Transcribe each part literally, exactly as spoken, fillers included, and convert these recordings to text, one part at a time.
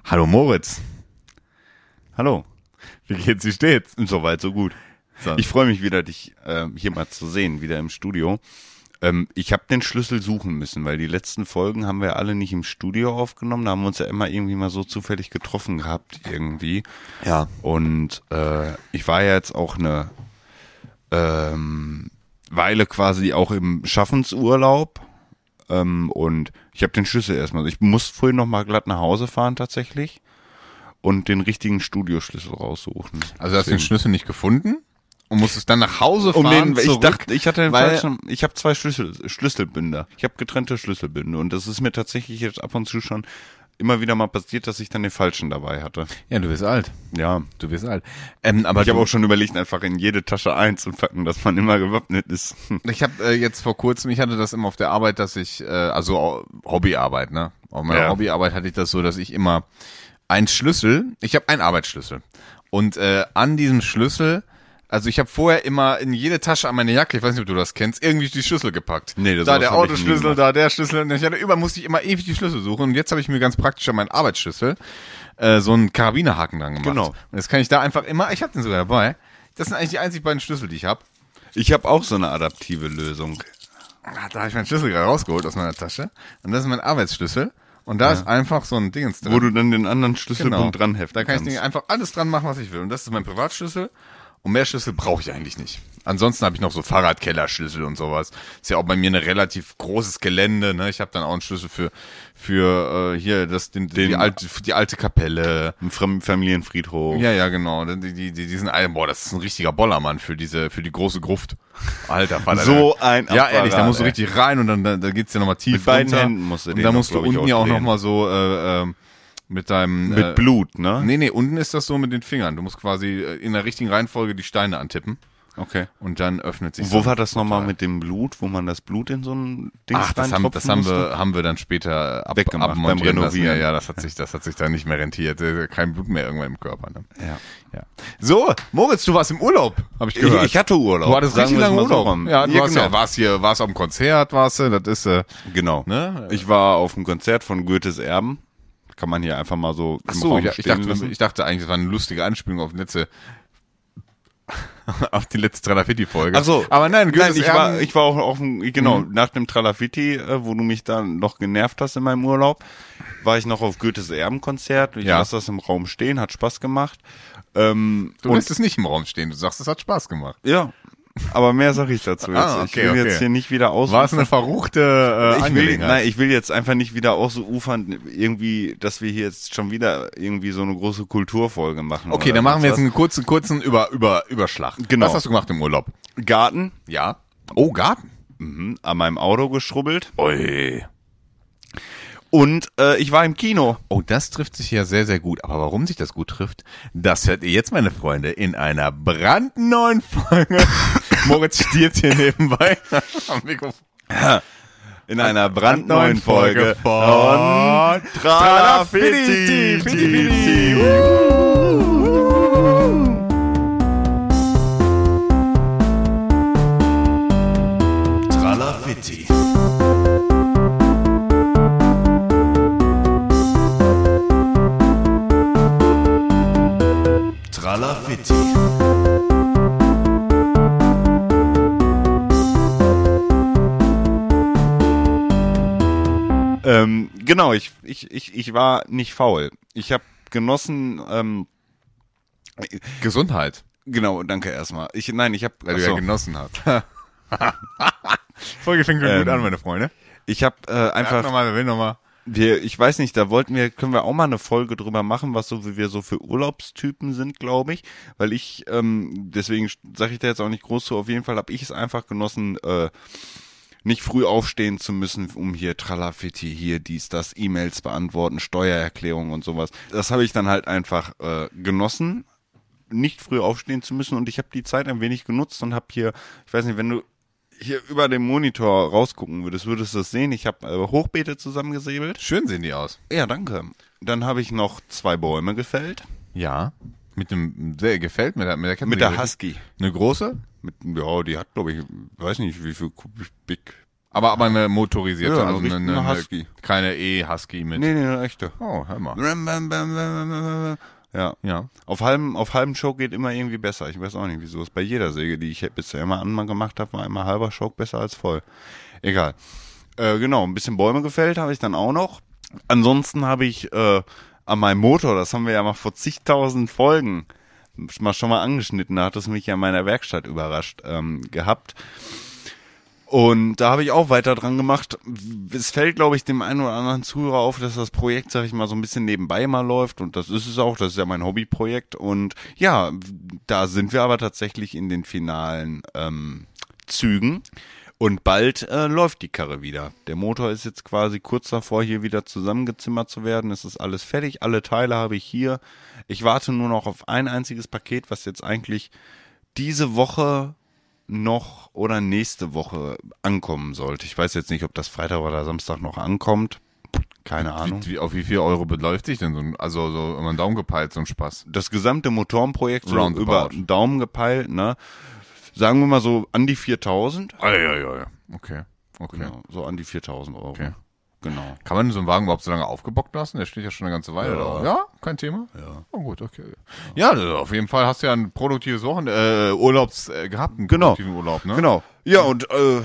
Hallo Moritz. Hallo. Wie geht's, wie steht's? Soweit, so gut. So. Ich freue mich wieder, dich äh, hier mal zu sehen, wieder im Studio. Ähm, ich habe den Schlüssel suchen müssen, weil die letzten Folgen haben wir alle nicht im Studio aufgenommen. Da haben wir uns ja immer irgendwie mal so zufällig getroffen gehabt, irgendwie. Ja. Und äh, ich war ja jetzt auch eine ähm, Weile quasi auch im Schaffensurlaub. Ähm, und ich habe den Schlüssel erstmal. Ich muss vorhin noch mal glatt nach Hause fahren tatsächlich und den richtigen Studioschlüssel raussuchen. Also hast du den Schlüssel nicht gefunden und musstest dann nach Hause Um fahren, den, ich zurück, dachte, ich hatte den weil- falschen, ich habe zwei Schlüssel, Schlüsselbünder. Ich habe getrennte Schlüsselbünde und das ist mir tatsächlich jetzt ab und zu schon immer wieder mal passiert, dass ich dann den falschen dabei hatte. Ja, du bist alt. Ja, Du bist alt. Ähm, aber ich habe du- auch schon überlegt, einfach in jede Tasche einzupacken, dass man immer gewappnet ist. Ich habe äh, jetzt vor kurzem, ich hatte das immer auf der Arbeit, dass ich, äh, also au- Hobbyarbeit, ne? Auf meiner Ja. Hobbyarbeit hatte ich das so, dass ich immer einen Schlüssel, ich habe einen Arbeitsschlüssel und äh, an diesem Schlüssel, also ich habe vorher immer in jede Tasche an meine Jacke, ich weiß nicht, ob du das kennst, irgendwie die Schlüssel gepackt. Nee, das- da sowas der hab ich nie Autoschlüssel, gemacht. da der Schlüssel. Und ich hatte überall musste ich immer ewig die Schlüssel suchen und jetzt habe ich mir ganz praktisch an meinen Arbeitsschlüssel äh, so einen Karabinerhaken dran gemacht. Genau. Und jetzt kann ich da einfach immer, ich habe den sogar dabei. Das sind eigentlich die einzigen beiden Schlüssel, die ich habe. Ich habe auch so eine adaptive Lösung. Ah, Da habe ich meinen Schlüssel gerade rausgeholt aus meiner Tasche. Und das ist mein Arbeitsschlüssel. Und da ist einfach so ein Dingens drin. Wo du dann den anderen Schlüsselbund Genau. dran heften Da kann ich kannst. den einfach alles dran machen, was ich will. Und das ist mein Privatschlüssel. Und mehr Schlüssel brauche ich eigentlich nicht. Ansonsten habe ich noch so Fahrradkellerschlüssel und sowas. Ist ja auch bei mir ein relativ großes Gelände. Ne? Ich habe dann auch einen Schlüssel für für äh, hier das den, Den- die alte die alte Kapelle. Ein Fam- Familienfriedhof. Ja, ja, genau. Die, die, die, diesen alten, boah, das ist ein richtiger Bollermann für diese, für die große Gruft. Alter Vater. So ein Ja, Apparat, ehrlich, da musst du ey. richtig rein und dann da, da geht's ja nochmal tief Mit beiden runter. Händen musst du Und den da doch, musst du glaub ich, unten ja auch ausdrehen. nochmal so äh, ähm, mit deinem Mit äh, Blut, ne? Nee, nee, unten ist das so mit den Fingern. Du musst quasi äh, in der richtigen Reihenfolge die Steine antippen Okay. und dann öffnet sich Und wo so war ein das nochmal Portal. mit dem Blut, wo man das Blut in so ein Ding Ach, das haben, das haben wir, haben wir dann später ab, Weggemacht abmontieren beim lassen. Renovieren. Ja, ja, das hat sich, das hat sich dann nicht mehr rentiert. Äh, Kein Blut mehr irgendwann im Körper. Ne? Ja. Ja. So, Moritz, du warst im Urlaub, habe ich Ich, gehört. ich hatte Urlaub. Du hattest sagen richtig wir es lange mal so Urlaub. rum. Ja, du ja, warst genau. ja, warst hier, warst am Konzert, warst du, das ist, äh, Genau. ne? Ich war auf dem Konzert von Goethes Erben. Kann man hier einfach mal so Ach im so, Raum ich, ich stehen dachte, lassen. ich dachte eigentlich, das war eine lustige Anspielung auf die letzte, auf die letzte Tralafitti-Folge. Ach so. Aber nein, Nein, Goethes ich Erben- war, ich war auch auf dem, genau, Mhm. nach dem Tralafitti, äh, wo du mich dann noch genervt hast in meinem Urlaub, war ich noch auf Goethes Erben-Konzert. Ich Ja. lasse das im Raum stehen, hat Spaß gemacht. Ähm, Du lässt es nicht im Raum stehen, du sagst, es hat Spaß gemacht. ja, aber mehr sage ich dazu jetzt. Ah, ich okay, will okay. jetzt hier nicht wieder ausufern. War es eine verruchte äh, ich will, Angelegenheit? nein, ich will jetzt einfach nicht wieder ausufern, irgendwie, dass wir hier jetzt schon wieder irgendwie so eine große Kulturfolge machen. Okay, oder dann machen wir jetzt was. einen kurzen, kurzen Über, Über, Überschlag. Genau. Was hast du gemacht im Urlaub? Garten, Ja. Oh, Garten. mhm, an meinem Auto geschrubbelt Ui. und äh, ich war im Kino. Oh, das trifft sich ja sehr, sehr gut. Aber warum sich das gut trifft, das hört ihr jetzt, meine Freunde, in einer brandneuen Folge. Moritz stirbt hier nebenbei am Mikrofon. In einer brandneuen Folge von von Tralafitti. Tralafitti. Tralafitti. Tralafitti. Ähm, genau, ich, ich, ich, ich war nicht faul. Ich habe genossen, ähm, Gesundheit, genau, danke erstmal. Ich, nein, ich habe, weil du ja genossen hast. Folge fängt schon gut Ähm, an, meine Freunde. ich habe äh, Einfach einfach, nochmal, will nochmal. wir, ich weiß nicht, da wollten wir, können wir auch mal eine Folge drüber machen, was so wie wir so für Urlaubstypen sind, glaube ich, weil ich, ähm, deswegen sage ich da jetzt auch nicht groß zu. Auf jeden Fall habe ich es einfach genossen, äh, nicht früh aufstehen zu müssen, um hier Tralafitti, hier dies, das, E-Mails beantworten, Steuererklärungen und sowas. Das habe ich dann halt einfach äh, genossen, nicht früh aufstehen zu müssen und ich habe die Zeit ein wenig genutzt und habe hier, ich weiß nicht, wenn du hier über den Monitor rausgucken würdest, würdest du das sehen. Ich habe äh, Hochbeete zusammengesäbelt. Schön sehen die aus. Ja, danke. Dann habe ich noch zwei Bäume gefällt. Ja. Mit dem, sehr gefällt mir, mit der Mit der Husky. Eine große? Mit, ja, die hat, glaube ich, weiß nicht, wie viel Kubik, Aber, aber eine motorisierte, Ja, also eine, eine, eine eine Husky. keine E-Husky mit. Nee, nee, eine echte. Oh, hör mal. Ja. Ja. Auf halbem, auf halbem Choke geht immer irgendwie besser. Ich weiß auch nicht, wieso es bei jeder Säge, die ich bisher immer an gemacht habe, war immer halber Choke besser als voll. Egal. Äh, genau, ein bisschen Bäume gefällt habe ich dann auch noch. Ansonsten habe ich äh, an meinem Motor, das haben wir ja mal vor zigtausend Folgen mal schon mal angeschnitten, da hat es mich ja in meiner Werkstatt überrascht ähm, gehabt. Und da habe ich auch weiter dran gemacht. Es fällt, glaube ich, dem einen oder anderen Zuhörer auf, dass das Projekt, sag ich mal, so ein bisschen nebenbei mal läuft. Und das ist es auch, das ist ja mein Hobbyprojekt. Und ja, da sind wir aber tatsächlich in den finalen ähm, Zügen. Und bald äh, läuft die Karre wieder. Der Motor ist jetzt quasi kurz davor, hier wieder zusammengezimmert zu werden. Es ist alles fertig, alle Teile habe ich hier. Ich warte nur noch auf ein einziges Paket, was jetzt eigentlich diese Woche noch oder nächste Woche ankommen sollte. Ich weiß jetzt nicht, ob das Freitag oder Samstag noch ankommt. Keine Ahnung. Wie, auf wie viel Euro beläuft sich denn so ein, also so immer einen Daumen gepeilt, so ein Spaß? Das gesamte Motorenprojekt so Roundabout. über einen Daumen gepeilt, ne? Sagen wir mal so an die viertausend. Ah, ja, ja, ja. Okay. Okay. Genau, so an die viertausend Euro. Okay. Genau. Kann man so einen Wagen überhaupt so lange aufgebockt lassen? Der steht ja schon eine ganze Weile Ja. da. Ja, kein Thema? Ja. Oh, gut, okay. Ja, also auf jeden Fall hast du ja ein produktives Wochenende, äh, Urlaubs äh, gehabt, einen Genau. produktiven Urlaub, ne? Genau. Ja, und äh,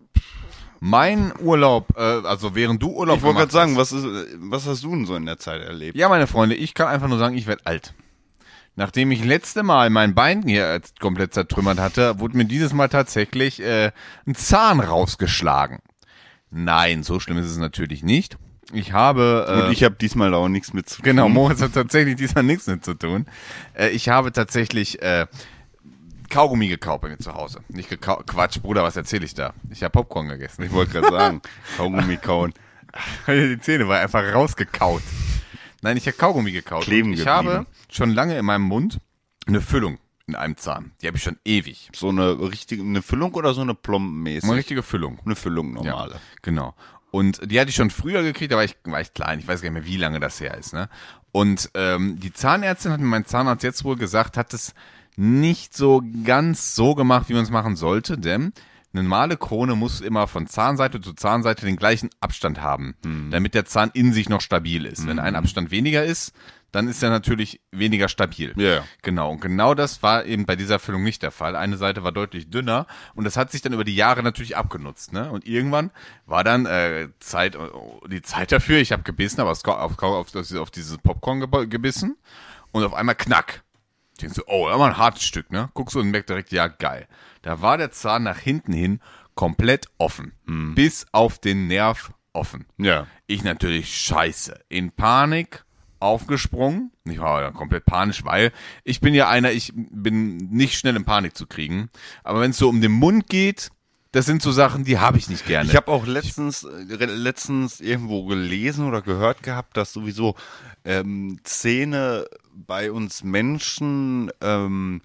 Mein Urlaub, äh, also während du Urlaub ich wollte gerade gemacht sagen, was ist, was hast du denn so in der Zeit erlebt? Ja, meine Freunde, ich kann einfach nur sagen, ich werde alt. Nachdem ich letzte Mal mein Bein hier komplett zertrümmert hatte, wurde mir dieses Mal tatsächlich äh, ein Zahn rausgeschlagen. Nein, so schlimm ist es natürlich nicht. Ich habe... Äh, Und ich habe diesmal auch nichts mit zu tun. Genau, Moritz hat tatsächlich diesmal nichts mit zu tun. Äh, ich habe tatsächlich äh, Kaugummi gekauft bei mir zu Hause. Nicht gekau Quatsch, Bruder, was erzähle ich da? Ich habe Popcorn gegessen. Ich wollte gerade sagen, Kaugummi kauen. Die Zähne war einfach rausgekaut. Nein, ich habe Kaugummi gekaut. Kleben ich geblieben. habe schon lange in meinem Mund eine Füllung in einem Zahn. Die habe ich schon ewig. So eine richtige, eine Füllung oder so eine plombenmäßig? Eine richtige Füllung. Eine Füllung, normale. Ja, genau. Und die hatte ich schon früher gekriegt, da war ich, war ich klein. Ich weiß gar nicht mehr, wie lange das her ist. Ne? Und ähm, die Zahnärztin hat mir mein Zahnarzt jetzt wohl gesagt, hat es nicht so ganz so gemacht, wie man es machen sollte, denn eine normale Krone muss immer von Zahnseite zu Zahnseite den gleichen Abstand haben, Hm. damit der Zahn in sich noch stabil ist. Wenn ein Abstand weniger ist, dann ist er natürlich weniger stabil. Ja, ja. Genau, und genau das war eben bei dieser Füllung nicht der Fall. Eine Seite war deutlich dünner und das hat sich dann über die Jahre natürlich abgenutzt. Ne? Und irgendwann war dann äh, Zeit, die Zeit dafür, ich habe gebissen, aber auf, auf, auf, auf dieses Popcorn ge gebissen und auf einmal knack. Ich denk so, oh, das war ein hartes Stück, ne? Guckst du und merkst direkt, ja, geil. Da war der Zahn nach hinten hin komplett offen. Bis auf den Nerv offen. Ja. Ich natürlich scheiße. In Panik aufgesprungen. Ich war ja komplett panisch, weil ich bin ja einer, ich bin nicht schnell in Panik zu kriegen. Aber wenn es so um den Mund geht, das sind so Sachen, die habe ich nicht gerne. Ich habe auch letztens äh, letztens irgendwo gelesen oder gehört gehabt, dass sowieso ähm, Zähne bei uns Menschen ähm,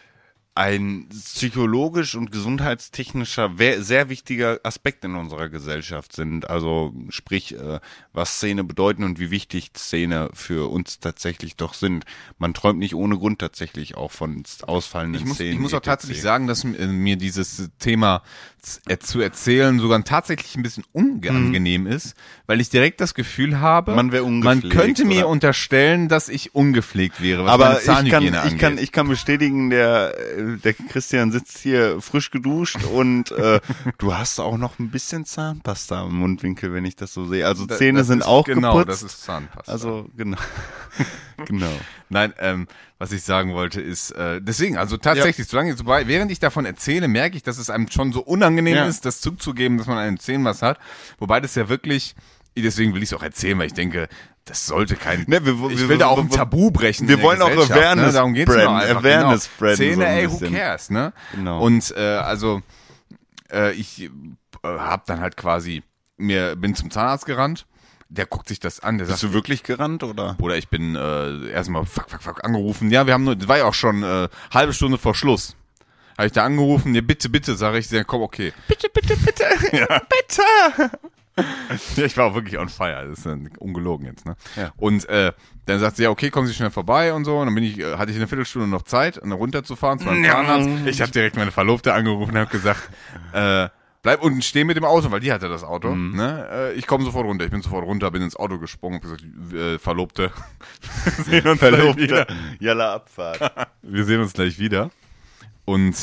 ein psychologisch und gesundheitstechnischer sehr wichtiger Aspekt in unserer Gesellschaft sind. Also sprich, äh, was Zähne bedeuten und wie wichtig Zähne für uns tatsächlich doch sind. Man träumt nicht ohne Grund tatsächlich auch von ausfallenden Ich muss, Zähnen. ich muss auch et cetera. tatsächlich sagen, dass äh, mir dieses Thema z- äh, zu erzählen sogar tatsächlich ein bisschen unangenehm ist, weil ich direkt das Gefühl habe, Man wäre man ungepflegt, könnte mir oder? unterstellen, dass ich ungepflegt wäre, was Aber meine ich kann, Zahnhygiene ich angeht. kann, ich kann bestätigen, der, äh, der Christian sitzt hier frisch geduscht und äh, du hast auch noch ein bisschen Zahnpasta im Mundwinkel, wenn ich das so sehe. Also Da- Zähne das sind ist, auch genau, geputzt. das ist Zahnpasta. Also genau, genau. Nein, ähm, was ich sagen wollte ist, äh, deswegen, also tatsächlich, solange so bei, während ich davon erzähle, merke ich, dass es einem schon so unangenehm Ja. ist, das zuzugeben, dass man an den Zähnen was hat. Wobei das ja wirklich, deswegen will ich es auch erzählen, weil ich denke, das sollte kein, Ne, wir- ich wir- will da auch wir- ein Tabu brechen. wir in der wollen auch Gesellschaft, Awareness ne? Darum geht's spreaden, mir einfach, Awareness genau. spreaden Zähne, so ein ey, who bisschen. cares, ne? Genau. Und, äh, also, äh, ich äh, hab dann halt quasi, mir, bin zum Zahnarzt gerannt, der guckt sich das an, der sagt, Bist du wirklich gerannt oder? Bruder, ich bin äh, erstmal fuck, fuck, fuck angerufen. Ja, wir haben nur, das war ja auch schon äh, halbe Stunde vor Schluss. Habe ich da angerufen, ja, bitte, bitte, sage ich, ja, komm, okay. Bitte, bitte, bitte. Ja. Bitte. Ja, ich war auch wirklich on fire, das ist äh, ungelogen jetzt, ne? Ja. Und äh, dann sagt sie, ja, okay, kommen Sie schnell vorbei und so. Und dann bin ich, äh, hatte ich eine Viertelstunde noch Zeit, um runterzufahren zu meinem Ja. Zahnarzt. Ich habe direkt meine Verlobte angerufen und habe gesagt, äh, bleib unten stehen mit dem Auto, weil die hatte das Auto. Mhm. Ne? Äh, ich komme sofort runter. Ich bin sofort runter, bin ins Auto gesprungen und gesagt, äh, Verlobte. Wir sehen uns Verlobte. gleich wieder. Jalla Abfahrt. Wir sehen uns gleich wieder. Und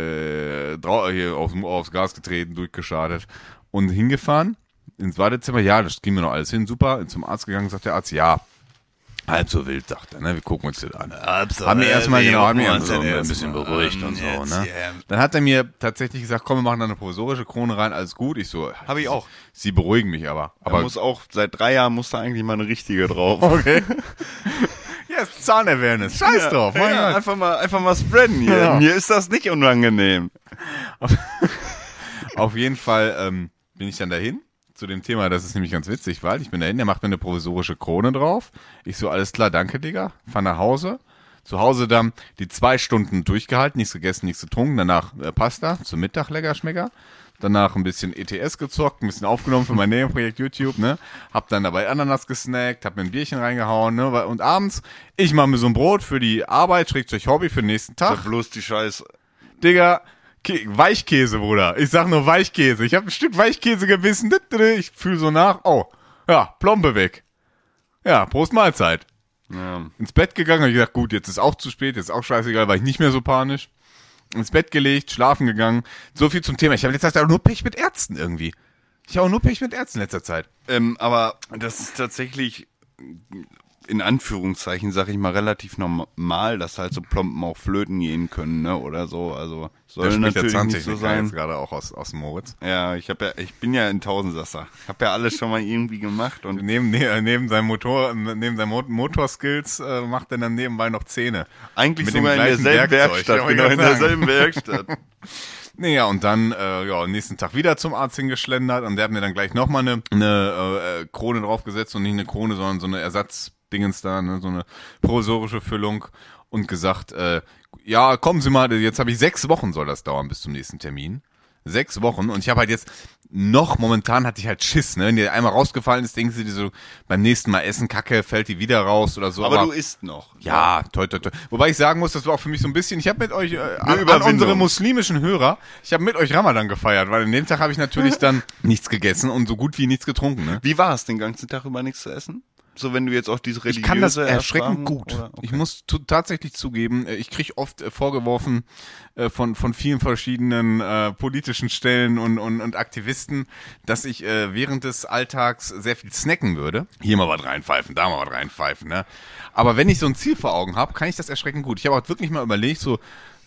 äh, drau- hier aufs, aufs Gas getreten, durchgeschadet und hingefahren ins Badezimmer. Ja, das kriegen wir noch alles hin. Super. Zum Arzt gegangen, sagt der Arzt, ja. Halb so wild, sagt er, ne? Wir gucken uns das an. Halb so haben wir erstmal genau, haben wir uns so ein bisschen beruhigt und so, jetzt, ne? Yeah. Dann hat er mir tatsächlich gesagt, komm, wir machen da eine provisorische Krone rein, alles gut. Ich so, habe ich auch. Sie beruhigen mich aber. Aber muss auch, seit drei Jahren muss da eigentlich mal eine richtige drauf. Okay. Ja, yes, Zahn-Awareness. Scheiß ja, drauf. Ja, einfach mal, einfach mal spreaden hier. Ja. Mir ist das nicht unangenehm. Auf, auf jeden Fall ähm, bin ich dann dahin. Zu dem Thema, das ist nämlich ganz witzig, weil ich bin dahin, der macht mir eine provisorische Krone drauf. Ich so, alles klar, danke, Digga. Fahr nach Hause. Zu Hause dann die zwei Stunden durchgehalten, nichts gegessen, nichts getrunken. Danach äh, Pasta, zum Mittag lecker Schmecker. Danach ein bisschen E T S gezockt, ein bisschen aufgenommen für mein Nebenprojekt YouTube, ne. Hab dann dabei Ananas gesnackt, hab mir ein Bierchen reingehauen, ne. Und abends, ich mach mir so ein Brot für die Arbeit, Schrägstrich Hobby für den nächsten Tag. Sag bloß die Scheiße. Digga, Ke- Weichkäse, Bruder. Ich sag nur Weichkäse. Ich hab ein Stück Weichkäse gebissen. Ich fühl so nach. Oh, ja, Plombe weg. Ja, Prost Mahlzeit. Ja. Ins Bett gegangen. Hab ich gedacht, gut, jetzt ist auch zu spät. Jetzt ist auch scheißegal, war ich nicht mehr so panisch. Ins Bett gelegt, schlafen gegangen. So viel zum Thema. Ich habe letzter Zeit auch nur Pech mit Ärzten irgendwie. Ich habe auch nur Pech mit Ärzten in letzter Zeit. Ähm, aber das ist tatsächlich, in Anführungszeichen, sag ich mal, relativ normal, dass halt so Plomben auch flöten gehen können, ne, oder so. Also soll Da natürlich der nicht so sein. jetzt gerade auch aus, aus dem Moritz. Ja, ich habe ja, ich bin ja ein Tausendsasser. Ich habe ja alles schon mal irgendwie gemacht und Neben, ne, neben seinem Motor, neben seinem Mo- Motorskills äh, macht er dann nebenbei noch Zähne. eigentlich mit sogar dem in gleichen derselben Werkzeug. Werkstatt, Ja, wollte genau, ich in grad sagen. derselben Werkstatt. Naja, und dann, äh, ja, nächsten Tag wieder zum Arzt hingeschlendert und der hat mir dann gleich nochmal eine, eine äh, Krone draufgesetzt und nicht eine Krone, sondern so eine Ersatzdingens da, ne, so eine provisorische Füllung und gesagt, äh, ja, kommen Sie mal, jetzt habe ich sechs Wochen soll das dauern bis zum nächsten Termin. Sechs Wochen und ich habe halt jetzt noch, momentan hatte ich halt Schiss, ne, wenn die einmal rausgefallen ist, denken sie die so, beim nächsten Mal essen, Kacke, fällt die wieder raus oder so. Aber, aber du isst noch. Ja, toi, toi, toi. Wobei ich sagen muss, das war auch für mich so ein bisschen, ich habe mit euch, äh, an, an Überwindung. unsere muslimischen Hörer, ich habe mit euch Ramadan gefeiert, weil an dem Tag habe ich natürlich dann nichts gegessen und so gut wie nichts getrunken. Ne? Wie war es, den ganzen Tag über nichts zu essen? So, wenn du jetzt auch diese religiöse Ich kann das erschreckend Erfahrung, gut. oder? Okay. Ich muss tu- tatsächlich zugeben, äh, ich krieg oft äh, vorgeworfen äh, von von vielen verschiedenen äh, politischen Stellen und, und und Aktivisten, dass ich äh, während des Alltags sehr viel snacken würde. Hier mal was reinpfeifen, da mal was reinpfeifen. Ne? Aber wenn ich so ein Ziel vor Augen habe, kann ich das erschreckend gut. Ich habe auch wirklich mal überlegt, so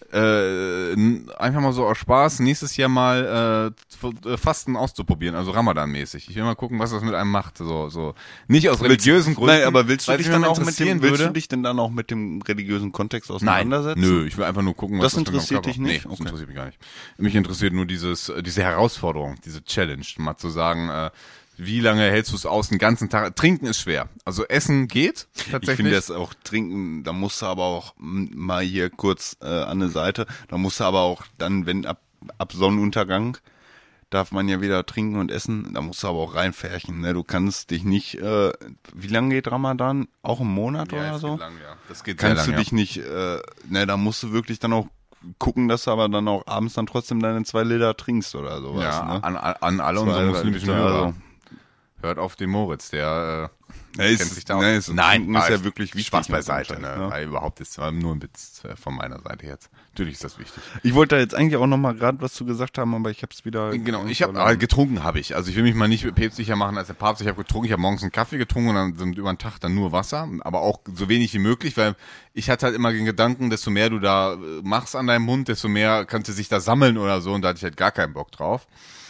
äh, n- einfach mal so aus Spaß nächstes Jahr mal äh, f- äh, Fasten auszuprobieren, also Ramadan-mäßig. Ich will mal gucken, was das mit einem macht. So so nicht aus religiösen Gründen. Nein, aber willst du weil dich es mich dann mal auch mit dem, interessieren willst du würde. dich denn dann auch mit dem religiösen Kontext Nein, auseinandersetzen? nö, ich will einfach nur gucken, was Das das für interessiert meinen Körper- dich nicht? Nee, das Okay. interessiert mich gar nicht. Mich interessiert nur dieses, äh, diese Herausforderung, diese Challenge, mal zu sagen, äh, wie lange hältst du es aus den ganzen Tag? Trinken ist schwer. Also Essen geht tatsächlich. Ich finde das auch trinken, da musst du aber auch m, mal hier kurz äh, an der Seite, da musst du aber auch dann, wenn ab, ab Sonnenuntergang darf man ja wieder trinken und essen, da musst du aber auch reinfärchen, ne? Du kannst dich nicht, äh, wie lange geht Ramadan? Auch einen Monat ja, oder es so? geht lang, ja. Das geht Kannst sehr du lang, dich nicht, äh, ne, da musst du wirklich dann auch gucken, dass du aber dann auch abends dann trotzdem deine zwei Liter trinkst oder sowas, ja. Ja, ne? an, an alle Zwei, unsere drei muslimischen Liter, Hörer. also. Hört auf den Moritz, der äh, Ja, kennt ist, sich da aus. ne, ist, Nein, ist ah, ja wirklich wichtig. Spaß mit beiseite, dem ne? Scheiß, ne? Weil überhaupt ist zwar nur ein Witz äh, von meiner Seite jetzt. Natürlich ist das wichtig. Ich wollte da jetzt eigentlich auch noch mal gerade was zu gesagt haben, aber ich habe es wieder. Genau, ich habe aber getrunken habe ich. Also ich will mich mal nicht päpstlicher machen als der Papst. Ich habe getrunken, ich habe morgens einen Kaffee getrunken und dann sind über den Tag dann nur Wasser, aber auch so wenig wie möglich, weil ich hatte halt immer den Gedanken, desto mehr du da äh, machst an deinem Mund, desto mehr könnte sich da sammeln oder so und da hatte ich halt gar keinen Bock drauf.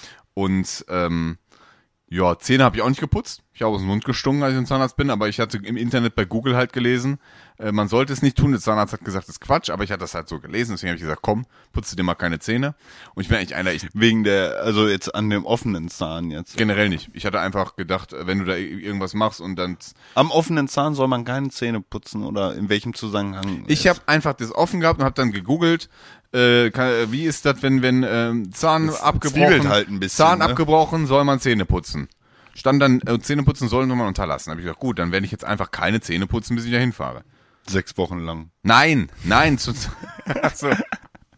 Und ähm, ja, Zähne habe ich auch nicht geputzt. Ich habe aus dem Mund gestunken, als ich im Zahnarzt bin, aber ich hatte im Internet bei Google halt gelesen, äh, man sollte es nicht tun. Der Zahnarzt hat gesagt, das ist Quatsch, aber ich hatte das halt so gelesen, deswegen habe ich gesagt, komm, putze dir mal keine Zähne. Und ich bin eigentlich einer, ich Wegen der, also jetzt an dem offenen Zahn jetzt. generell nicht. Ich hatte einfach gedacht, wenn du da irgendwas machst und dann... Am offenen Zahn soll man keine Zähne putzen oder in welchem Zusammenhang? Ich habe einfach das offen gehabt und habe dann gegoogelt, äh, kann, wie ist das, wenn wenn ähm, Zahn Das abgebrochen, zwiebelt halt ein bisschen, Zahn ne? abgebrochen, soll man Zähne putzen. Stand dann, äh, Zähne putzen sollen wir mal unterlassen. Habe ich gesagt, gut, dann werde ich jetzt einfach keine Zähne putzen, bis ich da hinfahre. sechs Wochen lang. Nein, nein, zu, also,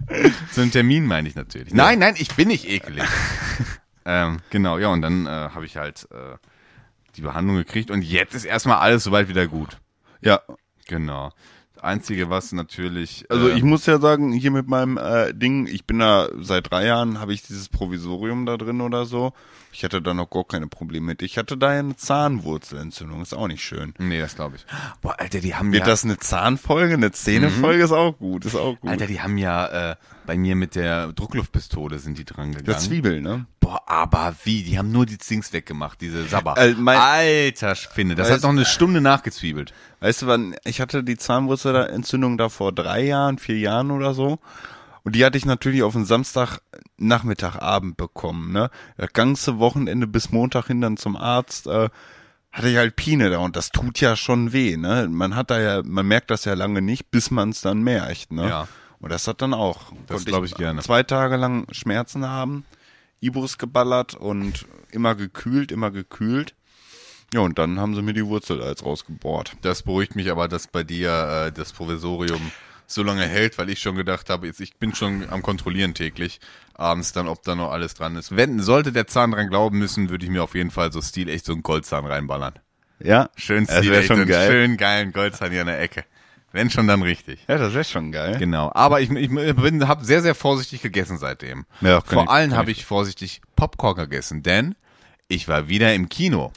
Zu einem Termin meine ich natürlich. Nein, nein, ich bin nicht ekelig. ähm, genau, ja, und dann äh, habe ich halt äh, die Behandlung gekriegt und jetzt ist erstmal alles soweit wieder gut. Ja. Genau. Das Einzige, was natürlich... Also äh, ich muss ja sagen, hier mit meinem äh, Ding, ich bin da seit drei Jahren, habe ich dieses Provisorium da drin oder so. Ich hatte da noch gar keine Probleme mit. Ich hatte da ja eine Zahnwurzelentzündung, ist auch nicht schön. Nee, das glaube ich. Boah, Alter, die haben Wird ja... das eine Zahnfolge, eine Zähnefolge, mhm. ist auch gut, ist auch gut. Alter, die haben ja äh, bei mir mit der Druckluftpistole sind die dran gegangen. Das Zwiebel, ne? Boah, aber wie? Die haben nur die Dings weggemacht, diese Sabber. Äh, mein, Alter Spinne, das hat noch eine Stunde nachgezwiebelt. Weißt du, wann ich hatte die Zahnwurzelentzündung da vor drei Jahren, vier Jahren oder so. Und die hatte ich natürlich auf den Samstagnachmittagabend bekommen, ne? Das ganze Wochenende bis Montag hin dann zum Arzt, äh, hatte ich halt Pine da und das tut ja schon weh, ne? Man hat da ja, man merkt das ja lange nicht, bis man es dann merkt, ne? Ja. Und das hat dann auch. Das glaube ich gerne. Zwei Tage lang Schmerzen haben, Ibus geballert und immer gekühlt, immer gekühlt. Ja, und dann haben sie mir die Wurzel als rausgebohrt. Das beruhigt mich aber, dass bei dir äh, das Provisorium so lange hält, weil ich schon gedacht habe, jetzt ich bin schon am Kontrollieren täglich, abends dann, ob da noch alles dran ist. Wenn, sollte der Zahn dran glauben müssen, würde ich mir auf jeden Fall so stilecht so einen Goldzahn reinballern. Ja, schön das wäre schon geil. Schön geilen Goldzahn hier an der Ecke. Wenn schon, dann richtig. Ja, das wäre schon geil. Genau, aber ich, ich bin, habe sehr, sehr vorsichtig gegessen seitdem. Ja, Vor ich, allem habe ich vorsichtig Popcorn gegessen, denn ich war wieder im Kino.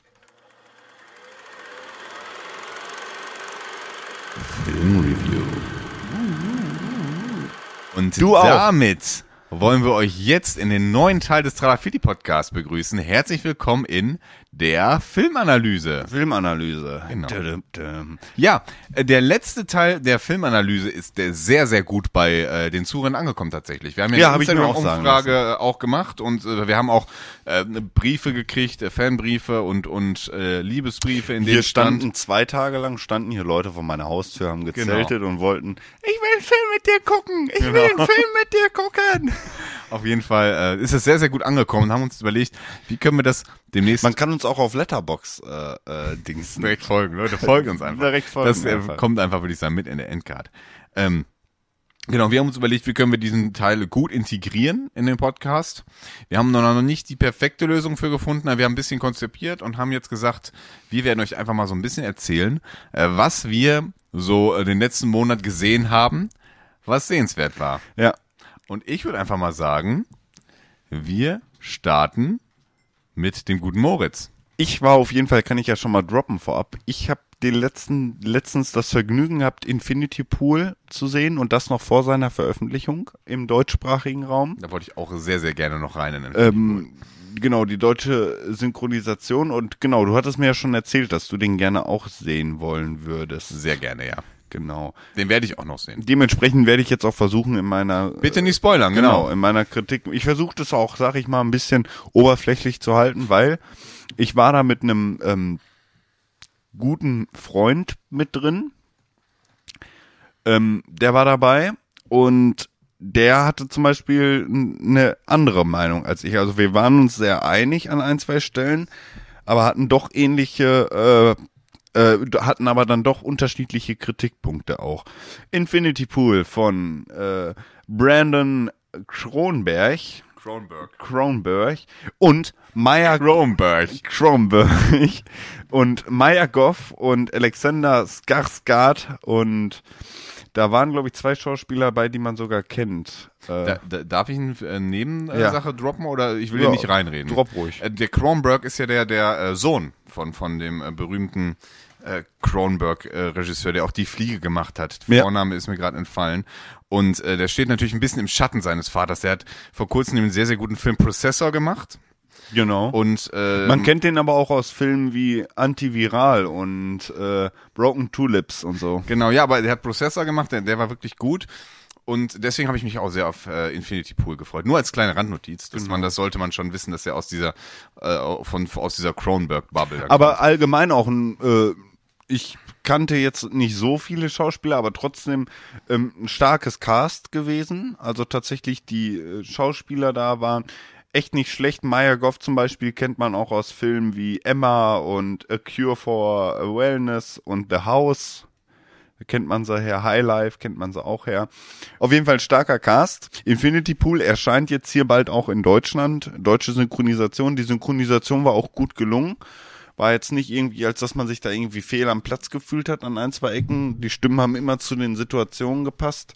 Filmreview. Und du damit wollen wir euch jetzt in den neuen Teil des Tralafiti Podcasts begrüßen. Herzlich willkommen in der Filmanalyse. Filmanalyse. Genau. Ja, der letzte Teil der Filmanalyse ist sehr, sehr gut bei äh, den Zuhörern angekommen tatsächlich. Wir haben ja, ja eine Instagram-Umfrage auch, auch gemacht und äh, wir haben auch äh, Briefe gekriegt, äh, Fanbriefe und und äh, Liebesbriefe, in denen hier standen stand, zwei Tage lang standen hier Leute vor meiner Haustür, haben gezeltet genau. und wollten, ich will einen Film mit dir gucken, ich genau. will einen Film mit dir gucken. Auf jeden Fall äh, ist es sehr, sehr gut angekommen und haben uns überlegt, wie können wir das demnächst... Man kann uns auch auf Letterboxd äh, äh, Dings direkt folgen, Leute, folgen uns einfach. Direkt folgen das äh, einfach. kommt einfach, würde ich sagen, mit in der Endcard. Ähm, genau, wir haben uns überlegt, wie können wir diesen Teil gut integrieren in den Podcast. Wir haben noch nicht die perfekte Lösung für gefunden, aber wir haben ein bisschen konzipiert und haben jetzt gesagt, wir werden euch einfach mal so ein bisschen erzählen, äh, was wir so äh, den letzten Monat gesehen haben, was sehenswert war. Ja. Und ich würde einfach mal sagen, wir starten mit dem guten Moritz. Ich war auf jeden Fall, kann ich ja schon mal droppen vorab. Ich habe den letzten letztens das Vergnügen gehabt, Infinity Pool zu sehen und das noch vor seiner Veröffentlichung im deutschsprachigen Raum. Da wollte ich auch sehr, sehr gerne noch rein in den ähm, Genau, die deutsche Synchronisation und genau, du hattest mir ja schon erzählt, dass du den gerne auch sehen wollen würdest. Sehr gerne, ja. Genau. Den werde ich auch noch sehen. Dementsprechend werde ich jetzt auch versuchen in meiner... Bitte nicht spoilern, genau. genau. in meiner Kritik. Ich versuche das auch, sag ich mal, ein bisschen oberflächlich zu halten, weil ich war da mit einem ähm, guten Freund mit drin. Ähm, der war dabei und der hatte zum Beispiel eine andere Meinung als ich. Also wir waren uns sehr einig an ein, zwei Stellen, aber hatten doch ähnliche... Äh, Äh, hatten aber dann doch unterschiedliche Kritikpunkte auch. Infinity Pool von äh, Brandon Cronenberg. Cronenberg. Cronenberg und Maya Cronenberg. Cronenberg und Maya Goff und Alexander Skarsgård und da waren, glaube ich, zwei Schauspieler bei, die man sogar kennt. Äh, da, da, darf ich eine äh, Nebensache ja. droppen oder ich will ja, hier nicht reinreden? Drop ruhig. Äh, der Cronenberg ist ja der, der äh, Sohn von, von dem äh, berühmten äh, Cronenberg-Regisseur, der auch Die Fliege gemacht hat. Der ja. Vorname ist mir gerade entfallen. Und äh, der steht natürlich ein bisschen im Schatten seines Vaters. Der hat vor kurzem einen sehr, sehr guten Film Processor gemacht. Genau. Und äh, man kennt den aber auch aus Filmen wie Antiviral und äh, Broken Tulips und so. Genau, ja, aber der hat Processor gemacht, der, der war wirklich gut. Und deswegen habe ich mich auch sehr auf äh, Infinity Pool gefreut. Nur als kleine Randnotiz, dass genau. man das sollte man schon wissen, dass er aus dieser äh, von aus dieser Cronenberg-Bubble. Aber kommt. allgemein auch ein äh, ich kannte jetzt nicht so viele Schauspieler, aber trotzdem ähm, ein starkes Cast gewesen. Also tatsächlich die äh, Schauspieler da waren echt nicht schlecht. Maya Goff zum Beispiel kennt man auch aus Filmen wie Emma und A Cure for Wellness und The House. kennt man sie her, Highlife kennt man sie auch her. Auf jeden Fall ein starker Cast. Infinity Pool erscheint jetzt hier bald auch in Deutschland. Deutsche Synchronisation. Die Synchronisation war auch gut gelungen. War jetzt nicht irgendwie, als dass man sich da irgendwie fehl am Platz gefühlt hat an ein, zwei Ecken. Die Stimmen haben immer zu den Situationen gepasst.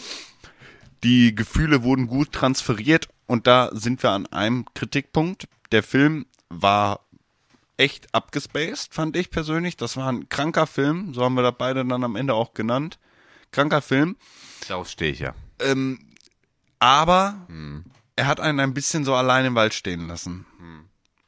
Die Gefühle wurden gut transferiert und da sind wir an einem Kritikpunkt. Der Film war echt abgespaced, fand ich persönlich. Das war ein kranker Film, so haben wir das beide dann am Ende auch genannt. Kranker Film. Darauf stehe ich ja. Ähm, aber hm. er hat einen ein bisschen so allein im Wald stehen lassen. Hm.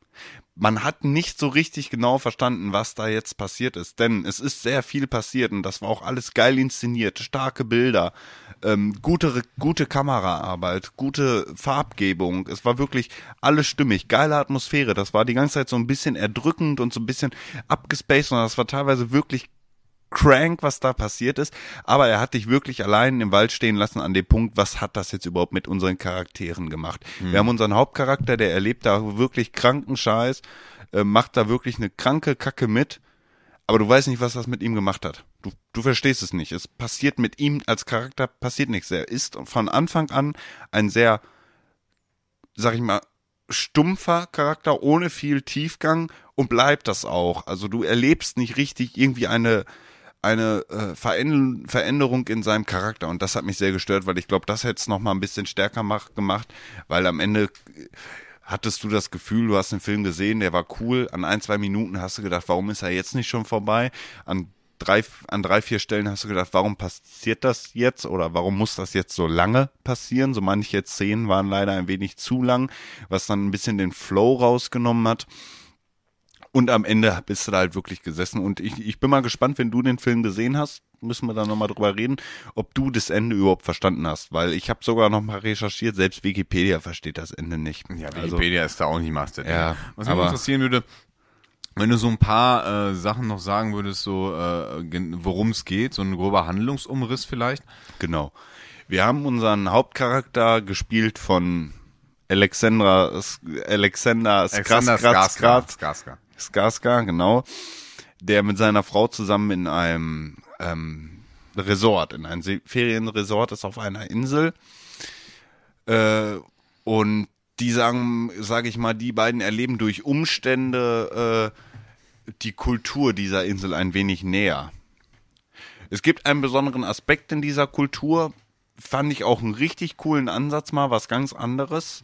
Man hat nicht so richtig genau verstanden, was da jetzt passiert ist, denn es ist sehr viel passiert und das war auch alles geil inszeniert, starke Bilder, ähm, gute gute Kameraarbeit, gute Farbgebung, es war wirklich alles stimmig, geile Atmosphäre, das war die ganze Zeit so ein bisschen erdrückend und so ein bisschen abgespaced und das war teilweise wirklich crank, was da passiert ist, aber er hat dich wirklich allein im Wald stehen lassen an dem Punkt, was hat das jetzt überhaupt mit unseren Charakteren gemacht. Mhm. Wir haben unseren Hauptcharakter, der erlebt da wirklich kranken Scheiß, äh, macht da wirklich eine kranke Kacke mit, aber du weißt nicht, was das mit ihm gemacht hat. Du, du verstehst es nicht. Es passiert mit ihm als Charakter, passiert nichts. Er ist von Anfang an ein sehr, sag ich mal, stumpfer Charakter, ohne viel Tiefgang und bleibt das auch. Also du erlebst nicht richtig irgendwie eine eine äh, Veränderung in seinem Charakter und das hat mich sehr gestört, weil ich glaube, das hätte es nochmal ein bisschen stärker mach, gemacht, weil am Ende hattest du das Gefühl, du hast den Film gesehen, der war cool, an ein, zwei Minuten hast du gedacht, warum ist er jetzt nicht schon vorbei, an drei, an drei, vier Stellen hast du gedacht, warum passiert das jetzt oder warum muss das jetzt so lange passieren, so manche Szenen waren leider ein wenig zu lang, was dann ein bisschen den Flow rausgenommen hat. Und am Ende bist du da halt wirklich gesessen. Und ich, ich bin mal gespannt, wenn du den Film gesehen hast, müssen wir da nochmal drüber reden, ob du das Ende überhaupt verstanden hast. Weil ich habe sogar nochmal recherchiert, selbst Wikipedia versteht das Ende nicht. Ja, Wikipedia also, ist da auch nicht Master. Ja, was mich interessieren würde, wenn du so ein paar äh, Sachen noch sagen würdest, so äh, worum es geht, so ein grober Handlungsumriss vielleicht. Genau. Wir haben unseren Hauptcharakter gespielt von Alexandra, Alexander Skarsgård. Skarsgård, genau, der mit seiner Frau zusammen in einem ähm, Resort, in einem Ferienresort ist auf einer Insel äh, und die sagen, sage ich mal, die beiden erleben durch Umstände äh, die Kultur dieser Insel ein wenig näher. Es gibt einen besonderen Aspekt in dieser Kultur, fand ich auch einen richtig coolen Ansatz mal, was ganz anderes.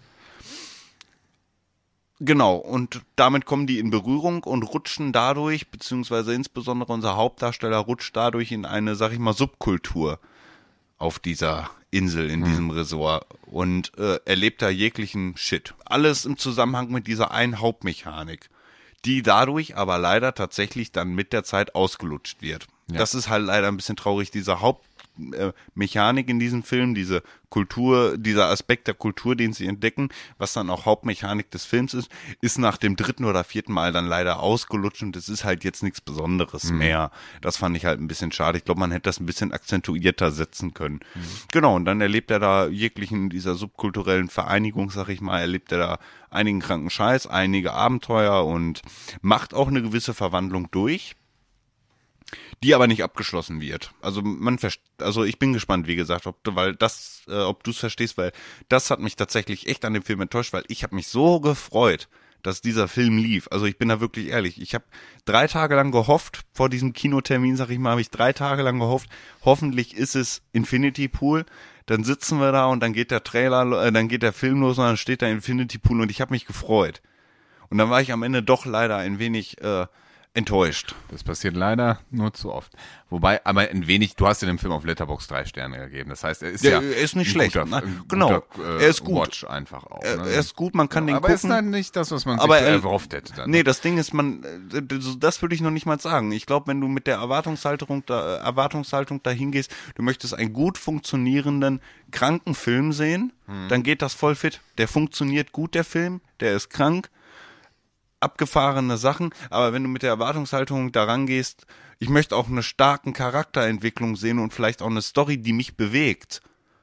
Genau, und damit kommen die in Berührung und rutschen dadurch, beziehungsweise insbesondere unser Hauptdarsteller rutscht dadurch in eine, sag ich mal, Subkultur auf dieser Insel, in hm. diesem Resort und äh, erlebt da jeglichen Shit. Alles im Zusammenhang mit dieser einen Hauptmechanik, die dadurch aber leider tatsächlich dann mit der Zeit ausgelutscht wird. Ja. Das ist halt leider ein bisschen traurig, dieser Haupt Mechanik in diesem Film, diese Kultur, dieser Aspekt der Kultur, den sie entdecken, was dann auch Hauptmechanik des Films ist, ist nach dem dritten oder vierten Mal dann leider ausgelutscht und es ist halt jetzt nichts Besonderes mhm. mehr. Das fand ich halt ein bisschen schade. Ich glaube, man hätte das ein bisschen akzentuierter setzen können. Mhm. Genau, und dann erlebt er da jeglichen dieser subkulturellen Vereinigung, sag ich mal, erlebt er da einigen kranken Scheiß, einige Abenteuer und macht auch eine gewisse Verwandlung durch, die aber nicht abgeschlossen wird. Also man verst- also ich bin gespannt, wie gesagt, ob du, weil das, äh, ob du es verstehst, weil das hat mich tatsächlich echt an dem Film enttäuscht, weil ich habe mich so gefreut, dass dieser Film lief. Also ich bin da wirklich ehrlich. Ich habe drei Tage lang gehofft, vor diesem Kinotermin, sag ich mal, habe ich drei Tage lang gehofft, hoffentlich ist es Infinity Pool. Dann sitzen wir da und dann geht der Trailer, äh, dann geht der Film los und dann steht da Infinity Pool und ich habe mich gefreut. Und dann war ich am Ende doch leider ein wenig äh, enttäuscht. Das passiert leider nur zu oft. Wobei, aber ein wenig, du hast ja dem Film auf Letterboxd drei Sterne gegeben. Das heißt, er ist Der, ja er ist nicht ein schlecht. Guter, ein genau, guter, äh, er ist gut. Watch einfach auch. Er, Ne? er ist gut, man kann ja, den aber gucken. Aber ist halt nicht das, was man aber sich er, erhofft hätte. Dann. Nee, das Ding ist, man, das würde ich noch nicht mal sagen. Ich glaube, wenn du mit der Erwartungshaltung da, Erwartungshaltung dahin gehst, du möchtest einen gut funktionierenden, kranken Film sehen, hm. dann geht das voll fit. Der funktioniert gut, der Film, der ist krank, abgefahrene Sachen, aber wenn du mit der Erwartungshaltung daran gehst, ich möchte auch eine starken Charakterentwicklung sehen und vielleicht auch eine Story, die mich bewegt,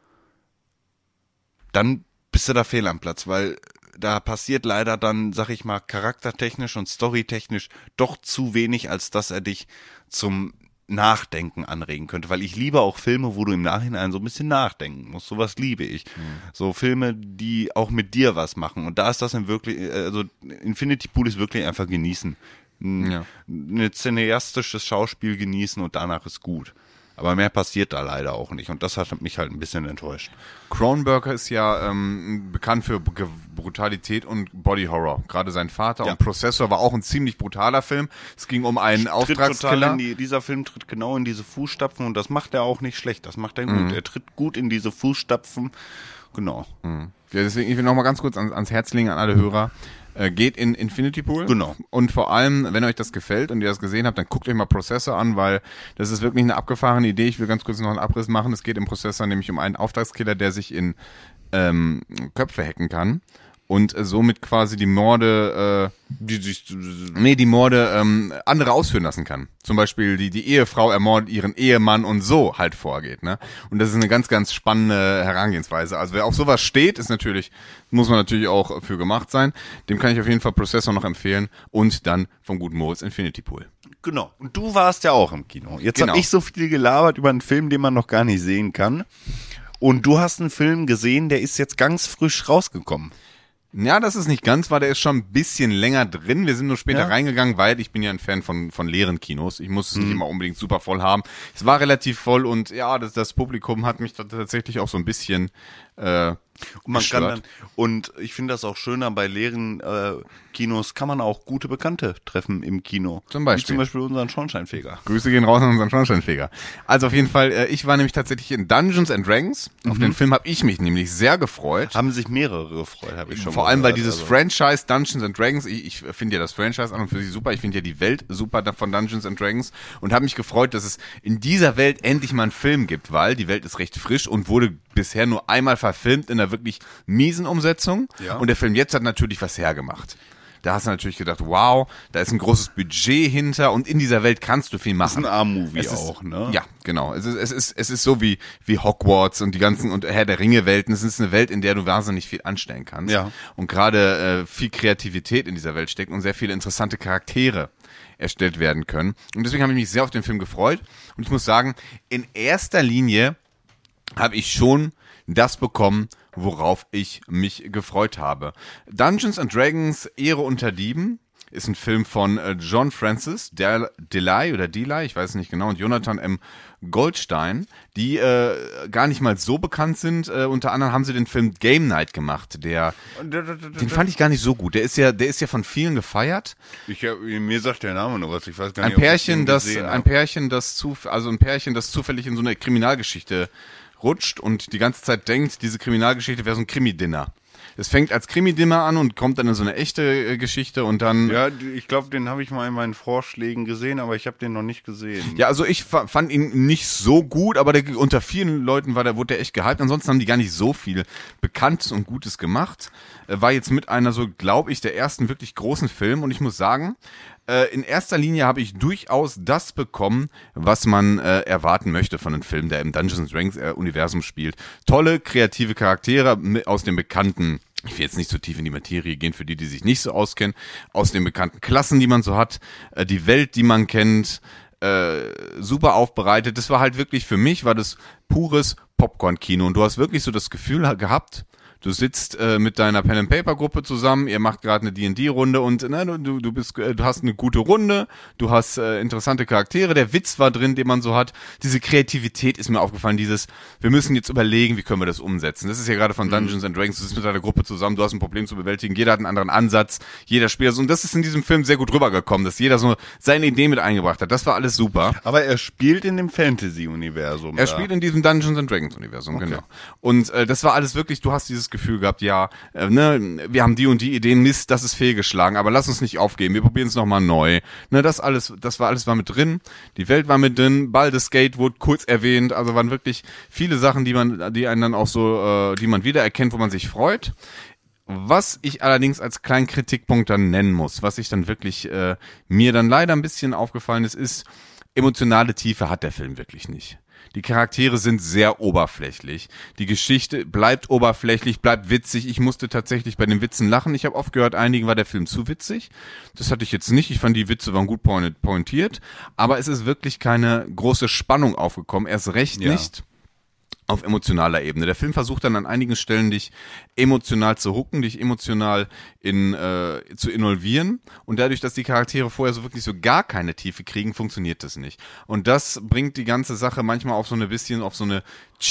dann bist du da fehl am Platz, weil da passiert leider dann, sag ich mal, charaktertechnisch und storytechnisch doch zu wenig, als dass er dich zum Nachdenken anregen könnte, weil ich liebe auch Filme, wo du im Nachhinein so ein bisschen nachdenken musst. Sowas liebe ich. Mhm. So Filme, die auch mit dir was machen. Und da ist das dann wirklich, also Infinity Pool ist wirklich einfach genießen. Ein, ja. ein cineastisches Schauspiel genießen und danach ist gut. Aber mehr passiert da leider auch nicht. Und das hat mich halt ein bisschen enttäuscht. Cronenberg ist ja ähm, bekannt für B- Brutalität und Body Horror. Gerade sein Vater ja. und Prozessor war auch ein ziemlich brutaler Film. Es ging um einen tritt Auftragskiller. In die, dieser Film tritt genau in diese Fußstapfen und das macht er auch nicht schlecht. Das macht er gut. Mhm. Er tritt gut in diese Fußstapfen. Genau. Mhm. Ja, deswegen, ich will noch mal ganz kurz ans, ans Herz legen an alle Hörer. Äh, geht in Infinity Pool. Genau. Und vor allem, wenn euch das gefällt und ihr das gesehen habt, dann guckt euch mal Prozessor an, weil das ist wirklich eine abgefahrene Idee. Ich will ganz kurz noch einen Abriss machen. Es geht im Prozessor nämlich um einen Auftragskiller, der sich in ähm, Köpfe hacken kann und äh, somit quasi die Morde, äh, die sich, nee, die Morde ähm, andere ausführen lassen kann. Zum Beispiel die die Ehefrau ermordet ihren Ehemann und so halt vorgeht, ne? Und das ist eine ganz ganz spannende Herangehensweise. Also wer auf sowas steht, ist natürlich muss man natürlich auch für gemacht sein. Dem kann ich auf jeden Fall Prozessor noch empfehlen und dann vom guten Moritz Infinity Pool. Genau. Und du warst ja auch im Kino. Jetzt genau. habe ich so viel gelabert über einen Film, den man noch gar nicht sehen kann. Und du hast einen Film gesehen, der ist jetzt ganz frisch rausgekommen. Ja, das ist nicht ganz wahr, der ist schon ein bisschen länger drin. Wir sind nur später ja. reingegangen, weil ich bin ja ein Fan von von leeren Kinos. Ich muss es mhm. nicht immer unbedingt super voll haben. Es war relativ voll und ja, das, das Publikum hat mich da tatsächlich auch so ein bisschen äh, und man gestört. kann dann, und ich finde das auch schöner, bei leeren äh, Kinos kann man auch gute Bekannte treffen im Kino. Zum Beispiel. Wie zum Beispiel unseren Schornsteinfeger. Grüße gehen raus an unseren Schornsteinfeger. Also auf jeden Fall, äh, ich war nämlich tatsächlich in Dungeons and Dragons. Mhm. Auf den Film habe ich mich nämlich sehr gefreut. Haben sich mehrere gefreut, habe ich schon Vor allem, weil gehört, dieses also. Franchise Dungeons and Dragons, ich, ich finde ja das Franchise an und für sich super, ich finde ja die Welt super von Dungeons and Dragons und habe mich gefreut, dass es in dieser Welt endlich mal einen Film gibt, weil die Welt ist recht frisch und wurde bisher nur einmal verfilmt in einer wirklich miesen Umsetzung ja. und der Film jetzt hat natürlich was hergemacht. Da hast du natürlich gedacht, wow, da ist ein großes Budget hinter und in dieser Welt kannst du viel machen. Das ist ein A-Movie auch, ne? Ja, genau. Es ist, es ist, es ist so wie, wie Hogwarts und die ganzen und Herr der Ringe-Welten. Es ist eine Welt, in der du wahnsinnig viel anstellen kannst. Ja. Und gerade äh, viel Kreativität in dieser Welt steckt und sehr viele interessante Charaktere erstellt werden können. Und deswegen habe ich mich sehr auf den Film gefreut. Und ich muss sagen, in erster Linie habe ich schon das bekommen, worauf ich mich gefreut habe. Dungeons and Dragons Ehre unter Dieben ist ein Film von äh, John Francis Del- Delay oder Delay, ich weiß nicht genau, und Jonathan M. Goldstein, die äh, gar nicht mal so bekannt sind. Äh, unter anderem haben sie den Film Game Night gemacht. Der, den fand ich gar nicht so gut. Der ist ja, der ist ja von vielen gefeiert. Ich hab, mir sagt der Name noch was. Ich weiß gar Ein nicht, Pärchen, ob ich das, gesehen ein habe. Pärchen, das zu, also ein Pärchen, das zufällig in so eine Kriminalgeschichte rutscht und die ganze Zeit denkt, diese Kriminalgeschichte wäre so ein Krimi-Dinner. Es fängt als Krimi-Dinner an und kommt dann in so eine echte äh, Geschichte und dann... Ja, ich glaube, den habe ich mal in meinen Vorschlägen gesehen, aber ich habe den noch nicht gesehen. Ja, also ich fa- fand ihn nicht so gut, aber der, unter vielen Leuten war der, wurde der echt gehypt. Ansonsten haben die gar nicht so viel Bekanntes und Gutes gemacht. Äh, war jetzt mit einer so, glaube ich, der ersten wirklich großen Film und ich muss sagen, äh, in erster Linie habe ich durchaus das bekommen, was man äh, erwarten möchte von einem Film, der im Dungeons and Dragons äh, Universum spielt. Tolle, kreative Charaktere mit, aus dem bekannten, ich will jetzt nicht so tief in die Materie gehen, für die, die sich nicht so auskennen, aus den bekannten Klassen, die man so hat, äh, die Welt, die man kennt, äh, super aufbereitet. Das war halt wirklich, für mich war das pures Popcorn-Kino und du hast wirklich so das Gefühl gehabt, du sitzt äh, mit deiner Pen-and-Paper-Gruppe zusammen, ihr macht gerade eine D and D-Runde und ne, du, du, bist, äh, du hast eine gute Runde, du hast äh, interessante Charaktere, der Witz war drin, den man so hat. Diese Kreativität ist mir aufgefallen, dieses, wir müssen jetzt überlegen, wie können wir das umsetzen. Das ist ja gerade von Dungeons and Dragons, du sitzt mit deiner Gruppe zusammen, du hast ein Problem zu bewältigen, jeder hat einen anderen Ansatz, jeder Spieler so, und das ist in diesem Film sehr gut rübergekommen, dass jeder so seine Idee mit eingebracht hat. Das war alles super. Aber er spielt in dem Fantasy-Universum. Er da. spielt in diesem Dungeons and Dragons Universum, Okay. genau. Und äh, das war alles wirklich, du hast dieses Gefühl gehabt, ja, äh, ne, wir haben die und die Ideen, Mist, das ist fehlgeschlagen, aber lass uns nicht aufgeben, wir probieren es nochmal neu. Ne, das alles, das war alles war mit drin, die Welt war mit drin, Baldur's Gate wurde kurz erwähnt, also waren wirklich viele Sachen, die man, die einen dann auch so, äh, die man wiedererkennt, wo man sich freut. Was ich allerdings als kleinen Kritikpunkt dann nennen muss, was ich dann wirklich äh, mir dann leider ein bisschen aufgefallen ist, ist, emotionale Tiefe hat der Film wirklich nicht. Die Charaktere sind sehr oberflächlich. Die Geschichte bleibt oberflächlich, bleibt witzig. Ich musste tatsächlich bei den Witzen lachen. Ich habe oft gehört, einigen war der Film zu witzig. Das hatte ich jetzt nicht. Ich fand, die Witze waren gut pointiert. Aber es ist wirklich keine große Spannung aufgekommen. Erst recht Ja. nicht auf emotionaler Ebene. Der Film versucht dann an einigen Stellen, dich emotional zu hooken, dich emotional in äh, zu involvieren. Und dadurch, dass die Charaktere vorher so wirklich so gar keine Tiefe kriegen, funktioniert das nicht. Und das bringt die ganze Sache manchmal auf so eine bisschen, auf so eine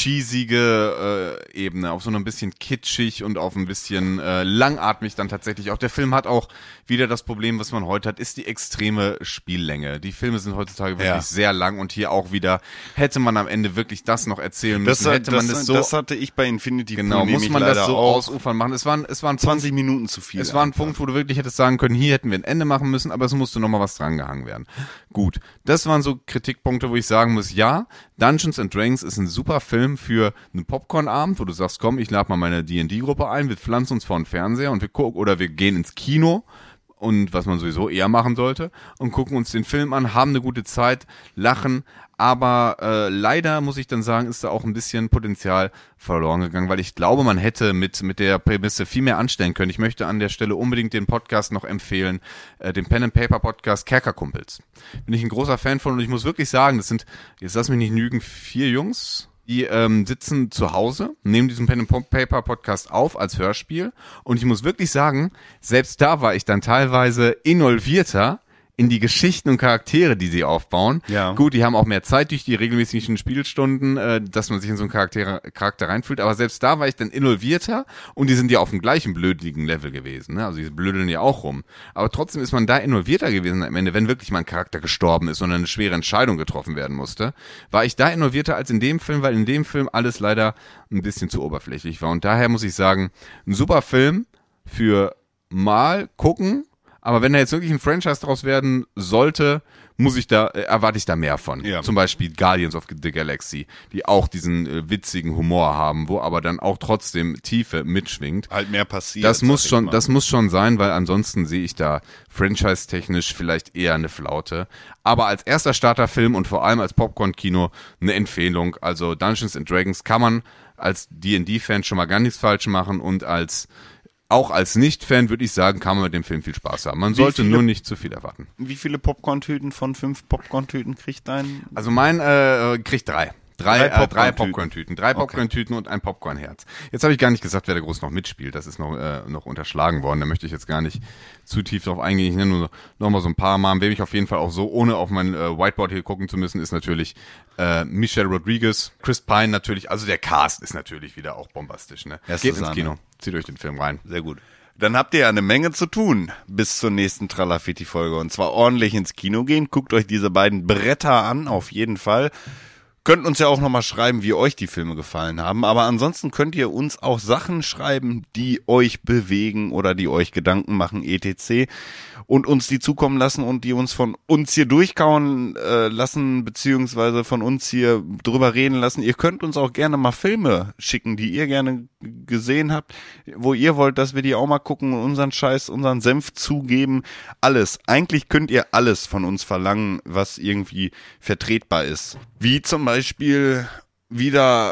cheesige äh, Ebene, auf so ein bisschen kitschig und auf ein bisschen äh, langatmig dann tatsächlich auch. Der Film hat auch wieder das Problem, was man heute hat, ist die extreme Spiellänge. Die Filme sind heutzutage wirklich Ja. sehr lang und hier auch wieder, hätte man am Ende wirklich das noch erzählen Das, müssen, hätte das, man das so, das hatte ich bei Infinity genau, Pool muss nämlich man das leider so auch. ausufern machen. Es waren, es waren zwanzig Minuten zu viel. es war ein einfach. Punkt, wo du wirklich hättest sagen können, hier hätten wir ein Ende machen müssen, aber es musste nochmal was drangehangen werden. Gut, das waren so Kritikpunkte, wo ich sagen muss, ja, Dungeons and Dragons ist ein super Film für einen Popcorn-Abend, wo du sagst, komm, ich lade mal meine D und D-Gruppe ein, wir pflanzen uns vor den Fernseher und wir gucken, oder wir gehen ins Kino und was man sowieso eher machen sollte und gucken uns den Film an, haben eine gute Zeit, lachen, aber äh, leider muss ich dann sagen, ist da auch ein bisschen Potenzial verloren gegangen, weil ich glaube, man hätte mit mit der Prämisse viel mehr anstellen können. Ich möchte an der Stelle unbedingt den Podcast noch empfehlen, äh, den Pen and Paper Podcast Kerkerkumpels. Bin ich ein großer Fan von und ich muss wirklich sagen, das sind, jetzt lass mich nicht lügen, vier Jungs, die ähm, sitzen zu Hause, nehmen diesen Pen and Paper Podcast auf als Hörspiel und ich muss wirklich sagen, selbst da war ich dann teilweise involvierter in die Geschichten und Charaktere, die sie aufbauen. Ja. Gut, die haben auch mehr Zeit durch die regelmäßigen Spielstunden, äh, dass man sich in so einen Charakter, Charakter reinfühlt, aber selbst da war ich dann involvierter und die sind ja auf dem gleichen blödigen Level gewesen, ne? Also die blödeln ja auch rum. Aber trotzdem ist man da involvierter gewesen am Ende, wenn wirklich mal ein Charakter gestorben ist und eine schwere Entscheidung getroffen werden musste, war ich da involvierter als in dem Film, weil in dem Film alles leider ein bisschen zu oberflächlich war. Und daher muss ich sagen, ein super Film für mal gucken, aber wenn da jetzt wirklich ein Franchise draus werden sollte, muss ich da, äh, erwarte ich da mehr von. Ja. Zum Beispiel Guardians of the Galaxy, die auch diesen äh, witzigen Humor haben, wo aber dann auch trotzdem Tiefe mitschwingt. Halt mehr passiert. Das muss sag ich schon, mal. das muss schon sein, weil ansonsten sehe ich da franchise-technisch vielleicht eher eine Flaute. Aber als erster Starterfilm und vor allem als Popcorn-Kino eine Empfehlung. Also Dungeons and Dragons kann man als D und D-Fan schon mal gar nichts falsch machen und als auch als Nicht-Fan würde ich sagen, kann man mit dem Film viel Spaß haben. Man Wie sollte viele- nur nicht zu viel erwarten. Wie viele Popcorn-Tüten von fünf Popcorn-Tüten kriegt dein? Also mein äh, kriegt drei. Drei, Drei äh, drei Popcorn-Tüten. Popcorn-Tüten. Drei Okay. Popcorn-Tüten und ein Popcorn-Herz. Jetzt habe ich gar nicht gesagt, wer da groß noch mitspielt. Das ist noch, äh, noch unterschlagen worden. Da möchte ich jetzt gar nicht zu tief drauf eingehen. Ich nenne nur noch mal so ein paar Namen. Wem ich auf jeden Fall auch so, ohne auf mein äh, Whiteboard hier gucken zu müssen, ist natürlich äh, Michelle Rodriguez, Chris Pine natürlich. Also der Cast ist natürlich wieder auch bombastisch. Ne? Erste Geht ins Sahne. Kino. Zieht euch den Film rein. Sehr gut. Dann habt ihr ja eine Menge zu tun bis zur nächsten Tralafitti-Folge. Und zwar ordentlich ins Kino gehen. Guckt euch diese beiden Bretter an, auf jeden Fall. Könnt uns ja auch nochmal schreiben, wie euch die Filme gefallen haben. Aber ansonsten könnt ihr uns auch Sachen schreiben, die euch bewegen oder die euch Gedanken machen, et cetera. Und uns die zukommen lassen und die uns von uns hier durchkauen äh, lassen, beziehungsweise von uns hier drüber reden lassen. Ihr könnt uns auch gerne mal Filme schicken, die ihr gerne gesehen habt, wo ihr wollt, dass wir die auch mal gucken und unseren Scheiß, unseren Senf zugeben. Alles. Eigentlich könnt ihr alles von uns verlangen, was irgendwie vertretbar ist. Wie zum Beispiel wieder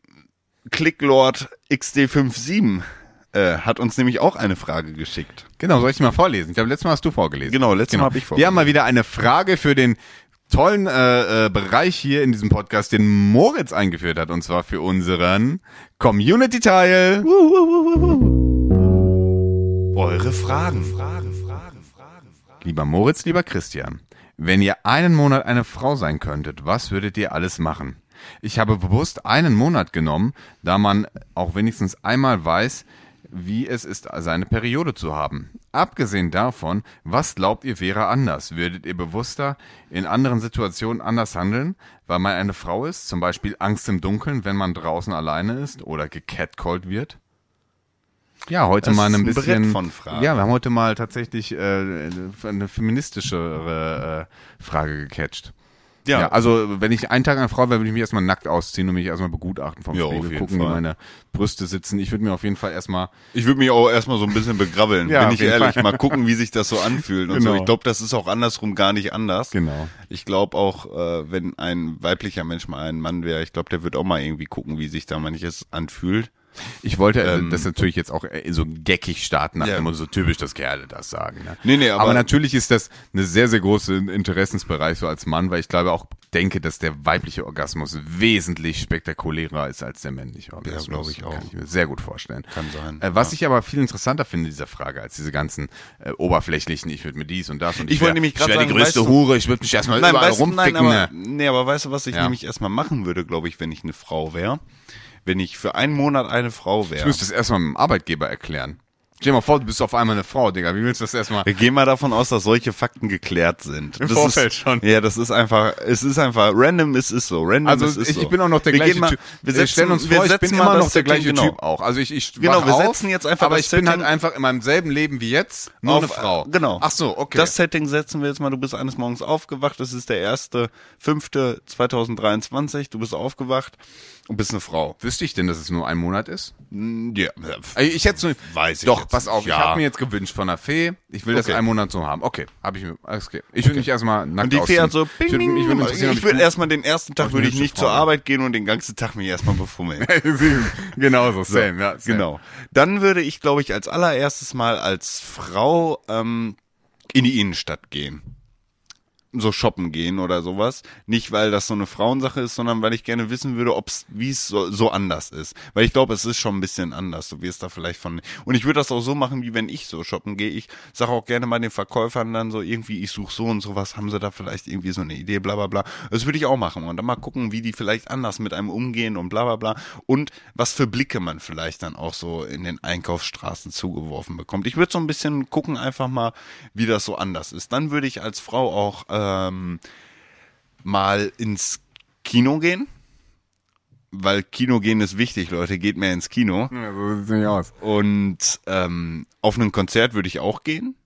Clicklord X D fünfundfünfzig äh, hat uns nämlich auch eine Frage geschickt. Genau, soll ich die mal vorlesen? Ich glaube, letztes Mal hast du vorgelesen. Genau, letztes Mal habe ich Wir vorgelesen. haben mal wieder eine Frage für den tollen äh, äh, Bereich hier in diesem Podcast, den Moritz eingeführt hat, und zwar für unseren Community-Teil. Eure Fragen. Lieber Moritz, lieber Christian, wenn ihr einen Monat eine Frau sein könntet, was würdet ihr alles machen? Ich habe bewusst einen Monat genommen, da man auch wenigstens einmal weiß, wie es ist, seine Periode zu haben. Abgesehen davon, was glaubt ihr wäre anders? Würdet ihr bewusster in anderen Situationen anders handeln, weil man eine Frau ist? Zum Beispiel Angst im Dunkeln, wenn man draußen alleine ist oder gecatcallt wird? Ja, heute Das mal ist ein ein bisschen. Brett von Fragen. Ja, wir haben heute mal tatsächlich äh, eine feministischere äh, Frage gecatcht. Ja. ja, also wenn ich einen Tag eine Frau wäre, würde ich mich erstmal nackt ausziehen und mich erstmal begutachten vom ja, Spiegel, gucken, Fall. wie meine Brüste sitzen. Ich würde mir auf jeden Fall erstmal... Ich würde mich auch erstmal so ein bisschen begrabbeln, ja, bin ich ehrlich. Fall. Mal gucken, wie sich das so anfühlt und genau. so. Ich glaube, das ist auch andersrum gar nicht anders. Genau. Ich glaube auch, äh, wenn ein weiblicher Mensch mal ein Mann wäre, ich glaube, der wird auch mal irgendwie gucken, wie sich da manches anfühlt. Ich wollte ähm, das natürlich jetzt auch so geckig starten, nach ja. dem so typisch, dass Kerle das sagen. Ne? Nee, nee, aber, aber natürlich ist das eine sehr, sehr große Interessensbereich so als Mann, weil ich glaube auch denke, dass der weibliche Orgasmus wesentlich spektakulärer ist als der männliche Orgasmus. Ja, glaube ich auch. Kann ich mir sehr gut vorstellen. Kann sein. Äh, was ja. ich aber viel interessanter finde in dieser Frage, als diese ganzen äh, oberflächlichen, ich würde mir dies und das und ich, ich wollte nämlich gerade sagen, die größte weißt du, Hure, ich würde mich erstmal nein, überall weißt, rumficken. Nein, aber, ne? nee, aber weißt du, was ich ja. nämlich erstmal machen würde, glaube ich, wenn ich eine Frau wäre? Wenn ich für einen Monat eine Frau wäre. Ich müsste es erstmal mit dem Arbeitgeber erklären. Stell dir mal vor, du bist auf einmal eine Frau, Digga. Wie willst du das erstmal? Wir gehen mal davon aus, dass solche Fakten geklärt sind. Im das Vorfeld ist, schon. Ja, das ist einfach, es ist einfach, random, es ist so. Random, also es ist ich, so. ich bin auch noch der wir gleiche mal, Typ. Wir, setzen, stellen uns vor, ich bin immer noch der gleiche genau. Typ auch. Also ich, ich Genau, wach wir auf, setzen jetzt einfach aber das ich bin Setting halt einfach in meinem selben Leben wie jetzt, nur auf, eine Frau. Genau. Ach so, okay. Das Setting setzen wir jetzt mal, du bist eines Morgens aufgewacht, das ist der erste fünfte zweitausenddreiundzwanzig, du bist aufgewacht und bist eine Frau. Wüsste ich denn, dass es nur ein Monat ist? Ja. Ich hätte so, weiß ich Doch, jetzt pass auf, ja. ich habe mir jetzt gewünscht von einer Fee, ich will okay. das einen Monat so haben. Okay, habe ich mir, alles okay. Ich würde okay. mich erstmal nackt Und die Fee hat so, bing, ich würde bing, würd ich würde würd erstmal den ersten Tag würde ich nicht zur Arbeit gehen und den ganzen Tag mich erstmal befummeln. Genau so, same, so, ja. Same. Genau. Dann würde ich, glaube ich, als allererstes mal als Frau ähm, in die Innenstadt gehen. So shoppen gehen oder sowas. Nicht, weil das so eine Frauensache ist, sondern weil ich gerne wissen würde, ob's, wie es so, so anders ist. Weil ich glaube, es ist schon ein bisschen anders. Du wirst da vielleicht von, und ich würde das auch so machen, wie wenn ich so shoppen gehe. Ich sage auch gerne mal den Verkäufern dann so irgendwie, ich suche so und sowas, haben sie da vielleicht irgendwie so eine Idee, bla, bla, bla. Das würde ich auch machen und dann mal gucken, wie die vielleicht anders mit einem umgehen und bla, bla, bla. Und was für Blicke man vielleicht dann auch so in den Einkaufsstraßen zugeworfen bekommt. Ich würde so ein bisschen gucken einfach mal, wie das so anders ist. Dann würde ich als Frau auch, äh, Ähm, mal ins Kino gehen, weil Kino gehen ist wichtig, Leute, geht mehr ins Kino. Ja, so sieht's nicht aus. Und ähm, auf ein Konzert würde ich auch gehen.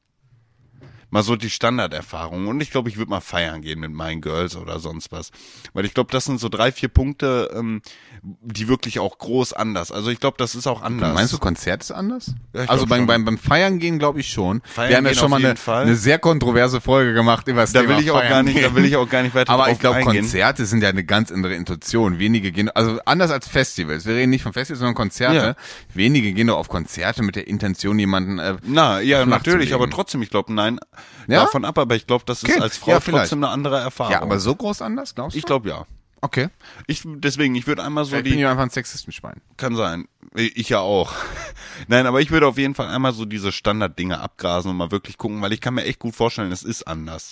Mal so die Standarderfahrung. Und ich glaube, ich würde mal feiern gehen mit meinen Girls oder sonst was. Weil ich glaube, das sind so drei, vier Punkte, ähm, die wirklich auch groß anders. Also ich glaube, das ist auch anders. Meinst du, Konzert ist anders? Ja, also beim, schon. beim beim Feiern gehen glaube ich schon. Feiern Wir haben ja gehen schon mal auf eine, jeden Fall. eine sehr kontroverse Folge gemacht über das Da Thema will ich auch Feiern gar nicht, gehen. da will ich auch gar nicht weiter Aber drauf ich glaube, eingehen. Konzerte sind ja eine ganz andere Intuition. Wenige gehen, also anders als Festivals. Wir reden nicht von Festivals, sondern Konzerte. Ja. Wenige gehen doch auf Konzerte mit der Intention, jemanden äh, Na, ja, natürlich, nachzulegen. aber trotzdem, ich glaube, nein, Ja? davon ab, aber ich glaube, das ist Okay. als Frau Ja, vielleicht. trotzdem eine andere Erfahrung. Ja, aber so groß anders, glaubst du? ich glaube ja. Okay. Ich, deswegen, ich würde einmal so Vielleicht die, bin ich einfach ein Sexistenschwein. kann sein. Ich ja auch. Nein, aber ich würde auf jeden Fall einmal so diese Standarddinge abgrasen und mal wirklich gucken, weil ich kann mir echt gut vorstellen, es ist anders.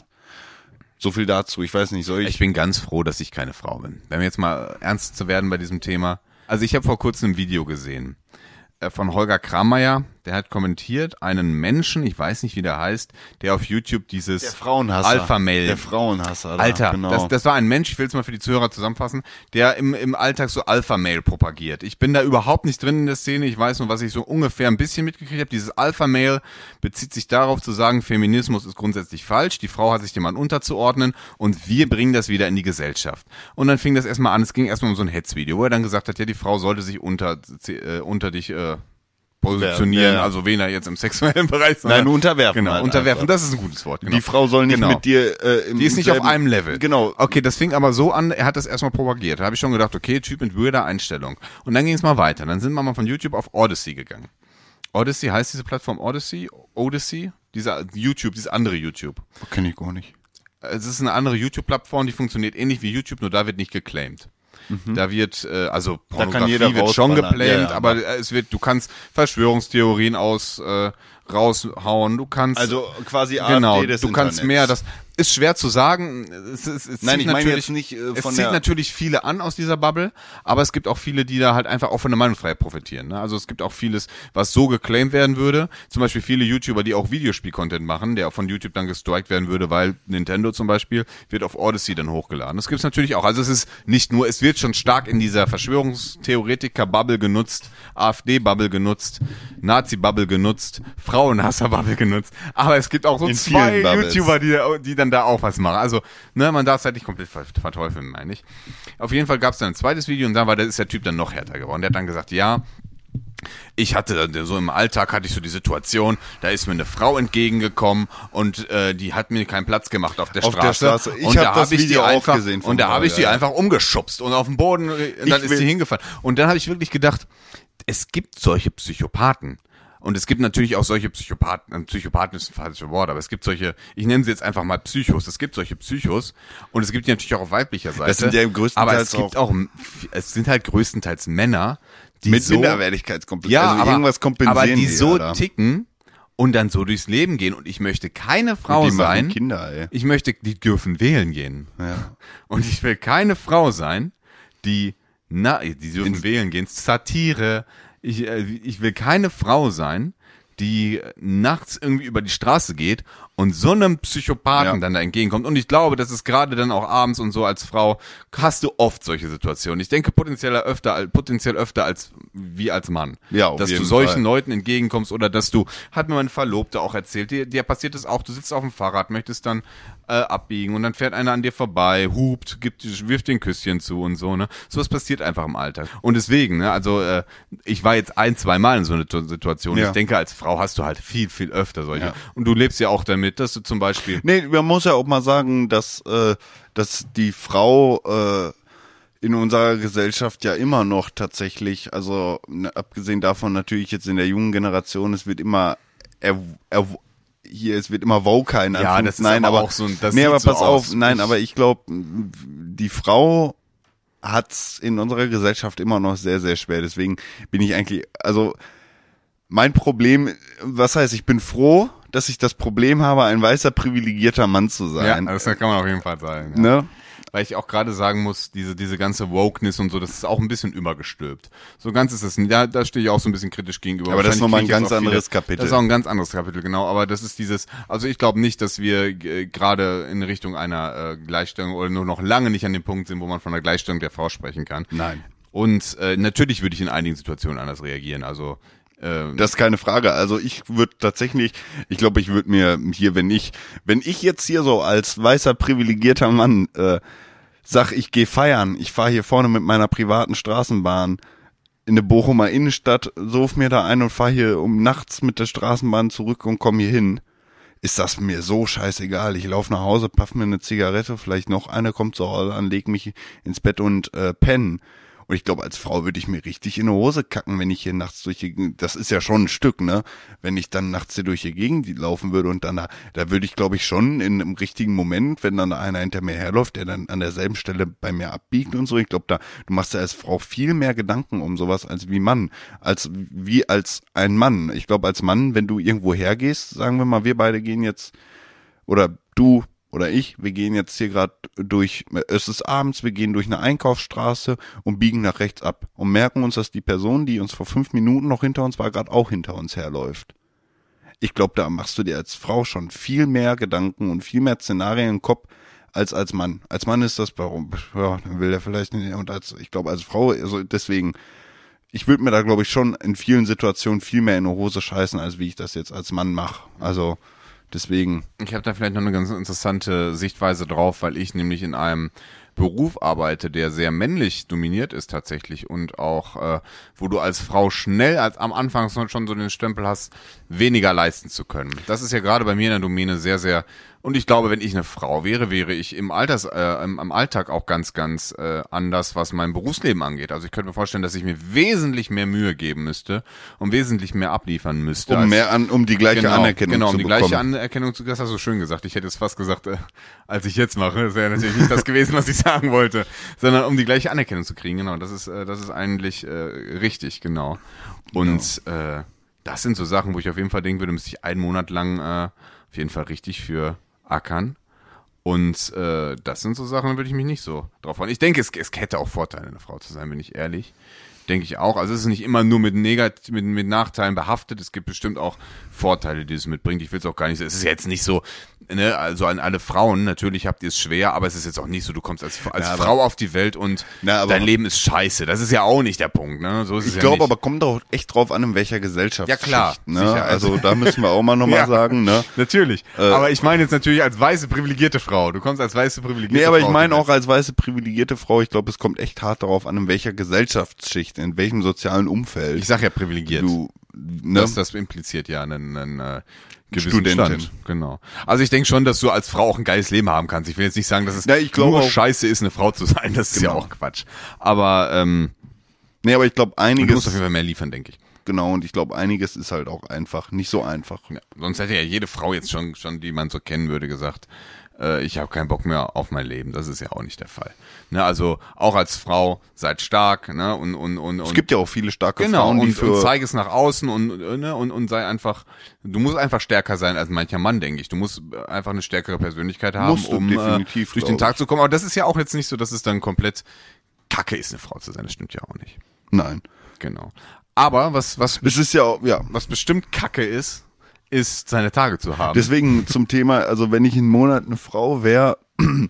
So viel dazu. Ich weiß nicht, soll ich? Ich bin ganz froh, dass ich keine Frau bin. Wenn wir jetzt mal ernst zu werden bei diesem Thema. Also ich habe vor kurzem ein Video gesehen äh, von Holger Krameyer. Der hat kommentiert, einen Menschen, ich weiß nicht, wie der heißt, der auf YouTube dieses Der Frauenhasser. Alpha-Mail. Der Frauenhasser. Da, Alter, genau. das, das war ein Mensch, ich will es mal für die Zuhörer zusammenfassen, der im, im Alltag so Alpha-Mail propagiert. Ich bin da überhaupt nicht drin in der Szene, ich weiß nur, was ich so ungefähr ein bisschen mitgekriegt habe. Dieses Alpha-Mail bezieht sich darauf zu sagen, Feminismus ist grundsätzlich falsch, die Frau hat sich dem Mann unterzuordnen und wir bringen das wieder in die Gesellschaft. Und dann fing das erstmal an, es ging erstmal um so ein Hetzvideo, wo er dann gesagt hat, ja, die Frau sollte sich unter, äh, unter dich äh, positionieren, Ja, ja. also weder jetzt im sexuellen Bereich, sondern Nein, unterwerfen. Genau, halt unterwerfen, einfach. das ist ein gutes Wort. Genau. Die Frau soll nicht Genau. mit dir äh, im Die ist nicht selben, auf einem Level. Genau. Okay, das fing aber so an, er hat das erstmal propagiert. Da habe ich schon gedacht, okay, Typ mit weirder Einstellung. Und dann ging es mal weiter. Dann sind wir mal von YouTube auf Odyssey gegangen. Odyssey, heißt diese Plattform Odyssey? Odyssey? Dieser YouTube, dieses andere YouTube. Kenn ich gar nicht. Es ist eine andere YouTube-Plattform, die funktioniert ähnlich wie YouTube, nur da wird nicht geclaimed. Mhm. Da wird, äh, also Pornografie jeder wird schon rausballern. geclaimed, Ja, ja, aber äh, es wird, du kannst Verschwörungstheorien aus äh, raushauen, du kannst Also quasi genau, AfD des du kannst Internets. mehr, das ist schwer zu sagen. Es, es, es Nein, zieht ich meine natürlich, jetzt nicht äh, es von zieht der... natürlich viele an aus dieser Bubble, aber es gibt auch viele, die da halt einfach auch von der Meinungsfreiheit profitieren. Ne? Also es gibt auch vieles, was so geclaimed werden würde. Zum Beispiel viele YouTuber, die auch Videospiel-Content machen, der auch von YouTube dann gestrikt werden würde, weil Nintendo zum Beispiel wird auf Odyssey dann hochgeladen. Das gibt's natürlich auch. Also es ist nicht nur, es wird schon stark in dieser Verschwörungstheoretiker-Bubble genutzt, AfD-Bubble genutzt, Nazi-Bubble genutzt, Frauenhasser-Bubble genutzt. Aber es gibt auch so In zwei vielen Bubbles. YouTuber, die, die dann dann da auch was machen. Also, ne, man darf es halt nicht komplett verteufeln, meine ich. Auf jeden Fall gab es dann ein zweites Video und dann war der, ist der Typ dann noch härter geworden. Der hat dann gesagt, ja, ich hatte so im Alltag hatte ich so die Situation, da ist mir eine Frau entgegengekommen und äh, die hat mir keinen Platz gemacht auf der auf Straße. Der Straße. Ich und habe da das hab ich Video die einfach, auch gesehen. Und da habe ich die ja. einfach umgeschubst und auf den Boden, und dann Ich ist will- sie hingefallen. Und dann habe ich wirklich gedacht, es gibt solche Psychopathen. Und es gibt natürlich auch solche Psychopathen, äh, Psychopathen ist ein falsches Wort, aber es gibt solche, ich nenne sie jetzt einfach mal Psychos, es gibt solche Psychos und es gibt die natürlich auch auf weiblicher Seite. Das sind ja größtenteils aber es gibt auch, es sind halt größtenteils Männer, die Mit so, Minderwertigkeitskomplex. ja, also aber, irgendwas kompensieren aber die so Alter. ticken und dann so durchs Leben gehen und ich möchte keine Frau Und die machen sein, Kinder, ey. ich möchte, die dürfen wählen gehen. Ja. Und ich will keine Frau sein, die, na, die dürfen Ins- wählen gehen, Satire. Ich, äh, ich will keine Frau sein, die nachts irgendwie über die Straße geht und so einem Psychopathen Ja. dann da entgegenkommt. Und ich glaube, das ist gerade dann auch abends und so als Frau, hast du oft solche Situationen. Ich denke potenziell öfter, potenziell öfter als, wie als Mann. Ja, auf dass jeden du solchen Fall. Leuten entgegenkommst oder dass du, hat mir meine Verlobte auch erzählt, dir, dir passiert es auch, du sitzt auf dem Fahrrad, möchtest dann äh, abbiegen und dann fährt einer an dir vorbei, hupt, gibt, wirft dir ein Küsschen zu und so, ne. Sowas passiert einfach im Alltag. Und deswegen, ne, also äh, ich war jetzt ein, zwei Mal in so einer Situation. Ja. Ich denke, als Frau hast du halt viel, viel öfter solche. Ja. Und du lebst ja auch damit, dass du zum Beispiel Nee, man muss ja auch mal sagen, dass, äh, dass die Frau äh, in unserer Gesellschaft ja immer noch tatsächlich, also ne, abgesehen davon natürlich jetzt in der jungen Generation, es wird immer er, er, hier, es wird immer woker in Ja, Anführungs- das ist nein, aber aber auch so ein- das nee, sieht aber so pass aus. auf, nein, Ich- aber ich glaube, die Frau hat's in unserer Gesellschaft immer noch sehr, sehr schwer. Deswegen bin ich eigentlich, also mein Problem, was heißt, ich bin froh, dass ich das Problem habe, ein weißer privilegierter Mann zu ja, sein. das kann man auf jeden Fall sagen. Ja. Ne? Weil ich auch gerade sagen muss, diese diese ganze Wokeness und so, das ist auch ein bisschen übergestülpt. So ganz ist es, ja, da stehe ich auch so ein bisschen kritisch gegenüber. Aber das ist Wahrscheinlich nochmal ein kriege ich ganz jetzt auch anderes viele, Kapitel. Das ist auch ein ganz anderes Kapitel, genau. Aber das ist dieses, also ich glaube nicht, dass wir äh, gerade in Richtung einer äh, Gleichstellung oder nur noch lange nicht an dem Punkt sind, wo man von der Gleichstellung der Frau sprechen kann. Nein. Und äh, natürlich würde ich in einigen Situationen anders reagieren. Also ähm, Das ist keine Frage. Also ich würde tatsächlich, ich glaube, ich würde mir hier, wenn ich, wenn ich jetzt hier so als weißer privilegierter Mann äh, sag, ich gehe feiern, ich fahre hier vorne mit meiner privaten Straßenbahn in eine Bochumer Innenstadt, sauf mir da ein und fahre hier um nachts mit der Straßenbahn zurück und komme hier hin, ist das mir so scheißegal. Ich laufe nach Hause, paff mir eine Zigarette, vielleicht noch eine, kommt zu Hause an, leg mich ins Bett und äh, pennen. Und ich glaube, als Frau würde ich mir richtig in die Hose kacken, wenn ich hier nachts durch die Gegend, das ist ja schon ein Stück, ne? Wenn ich dann nachts hier durch die Gegend laufen würde und dann, da, da würde ich, glaube ich, schon in einem richtigen Moment, wenn dann einer hinter mir herläuft, der dann an derselben Stelle bei mir abbiegt und so, ich glaube, da, du machst ja als Frau viel mehr Gedanken um sowas als wie Mann, als wie als ein Mann. Ich glaube, als Mann, wenn du irgendwo hergehst, sagen wir mal, wir beide gehen jetzt, oder du, oder ich, wir gehen jetzt hier gerade durch, es ist abends, wir gehen durch eine Einkaufsstraße und biegen nach rechts ab und merken uns, dass die Person, die uns vor fünf Minuten noch hinter uns war, gerade auch hinter uns herläuft. Ich glaube, da machst du dir als Frau schon viel mehr Gedanken und viel mehr Szenarien im Kopf als als Mann. Als Mann ist das, warum, ja, dann will er vielleicht nicht, und als, ich glaube, als Frau, also deswegen, ich würde mir da, glaube ich, schon in vielen Situationen viel mehr in die Hose scheißen, als wie ich das jetzt als Mann mache. Also, deswegen. Ich habe da vielleicht noch eine ganz interessante Sichtweise drauf, weil ich nämlich in einem Beruf arbeite, der sehr männlich dominiert ist tatsächlich und auch, äh, wo du als Frau schnell als am Anfang schon so den Stempel hast, weniger leisten zu können. Das ist ja gerade bei mir in der Domäne sehr, sehr, und ich glaube, wenn ich eine Frau wäre, wäre ich im Alters, äh, im, im Alltag auch ganz, ganz äh, anders, was mein Berufsleben angeht. Also ich könnte mir vorstellen, dass ich mir wesentlich mehr Mühe geben müsste und wesentlich mehr abliefern müsste. Um als, mehr an, um die gleiche genau, Anerkennung genau, zu um die bekommen. gleiche Anerkennung zu, das hast du schön gesagt. Ich hätte es fast gesagt, äh, als ich jetzt mache. Das wäre natürlich nicht das gewesen, was ich sagen wollte, sondern um die gleiche Anerkennung zu kriegen. Genau, das ist, äh, das ist eigentlich äh, richtig, genau. Und äh, das sind so Sachen, wo ich auf jeden Fall denken würde, müsste ich einen Monat lang äh, auf jeden Fall richtig für ackern. Und äh, das sind so Sachen, da würde ich mich nicht so drauf freuen. Ich denke, es, es hätte auch Vorteile, eine Frau zu sein, bin ich ehrlich. denke ich auch. Also es ist nicht immer nur mit Negat mit, mit Nachteilen behaftet. Es gibt bestimmt auch Vorteile, die es mitbringt. Ich will es auch gar nicht. Es ist jetzt nicht so, ne, also an alle Frauen. Natürlich habt ihr es schwer, aber es ist jetzt auch nicht so. Du kommst als, als ja, Frau auf die Welt und na, aber, dein Leben ist scheiße. Das ist ja auch nicht der Punkt. Ne? So ist ich es ja glaube, nicht. aber kommt doch echt drauf an, in welcher Gesellschaft. Ja klar. Ne? Sicher, also, also da müssen wir auch mal nochmal ja, sagen. Ne? Natürlich. Äh, aber ich meine jetzt natürlich als weiße privilegierte Frau. Du kommst als weiße privilegierte Frau. Nee, aber ich Frau meine auch als weiße privilegierte Frau. Ich glaube, es kommt echt hart darauf an, in welcher Gesellschaftsschicht, in welchem sozialen Umfeld. Ich sag ja privilegiert. Du, ne? das, das impliziert ja einen, einen äh, gewissen Studentin. Stand. Genau. Also ich denke schon, dass du als Frau auch ein geiles Leben haben kannst. Ich will jetzt nicht sagen, dass es ja, ich glaube nur auch, scheiße ist, eine Frau zu sein. Das ist genau. ja auch Quatsch. Aber ähm, nee, aber ich glaube, du einiges. musst auf jeden Fall mehr liefern, denke ich. Genau, und ich glaube, einiges ist halt auch einfach nicht so einfach. Ja, sonst hätte ja jede Frau jetzt schon, schon, die man so kennen würde, gesagt, äh, ich habe keinen Bock mehr auf mein Leben. Das ist ja auch nicht der Fall. Ne, also auch als Frau seid stark, ne, und und und, und es gibt ja auch viele starke genau, Frauen, die und, für und zeig es nach außen und, ne, und und sei einfach, du musst einfach stärker sein als mancher Mann, denke ich. Du musst einfach eine stärkere Persönlichkeit haben, Musst du um äh, definitiv, durch den glaub Tag ich. zu kommen. Aber das ist ja auch jetzt nicht so, dass es dann komplett Kacke ist, eine Frau zu sein. Das stimmt ja auch nicht. nein. Genau. Aber was was Es ist ja auch, ja. was bestimmt Kacke ist, ist seine Tage zu haben. Deswegen zum Thema, also wenn ich einen Monat eine Frau wäre und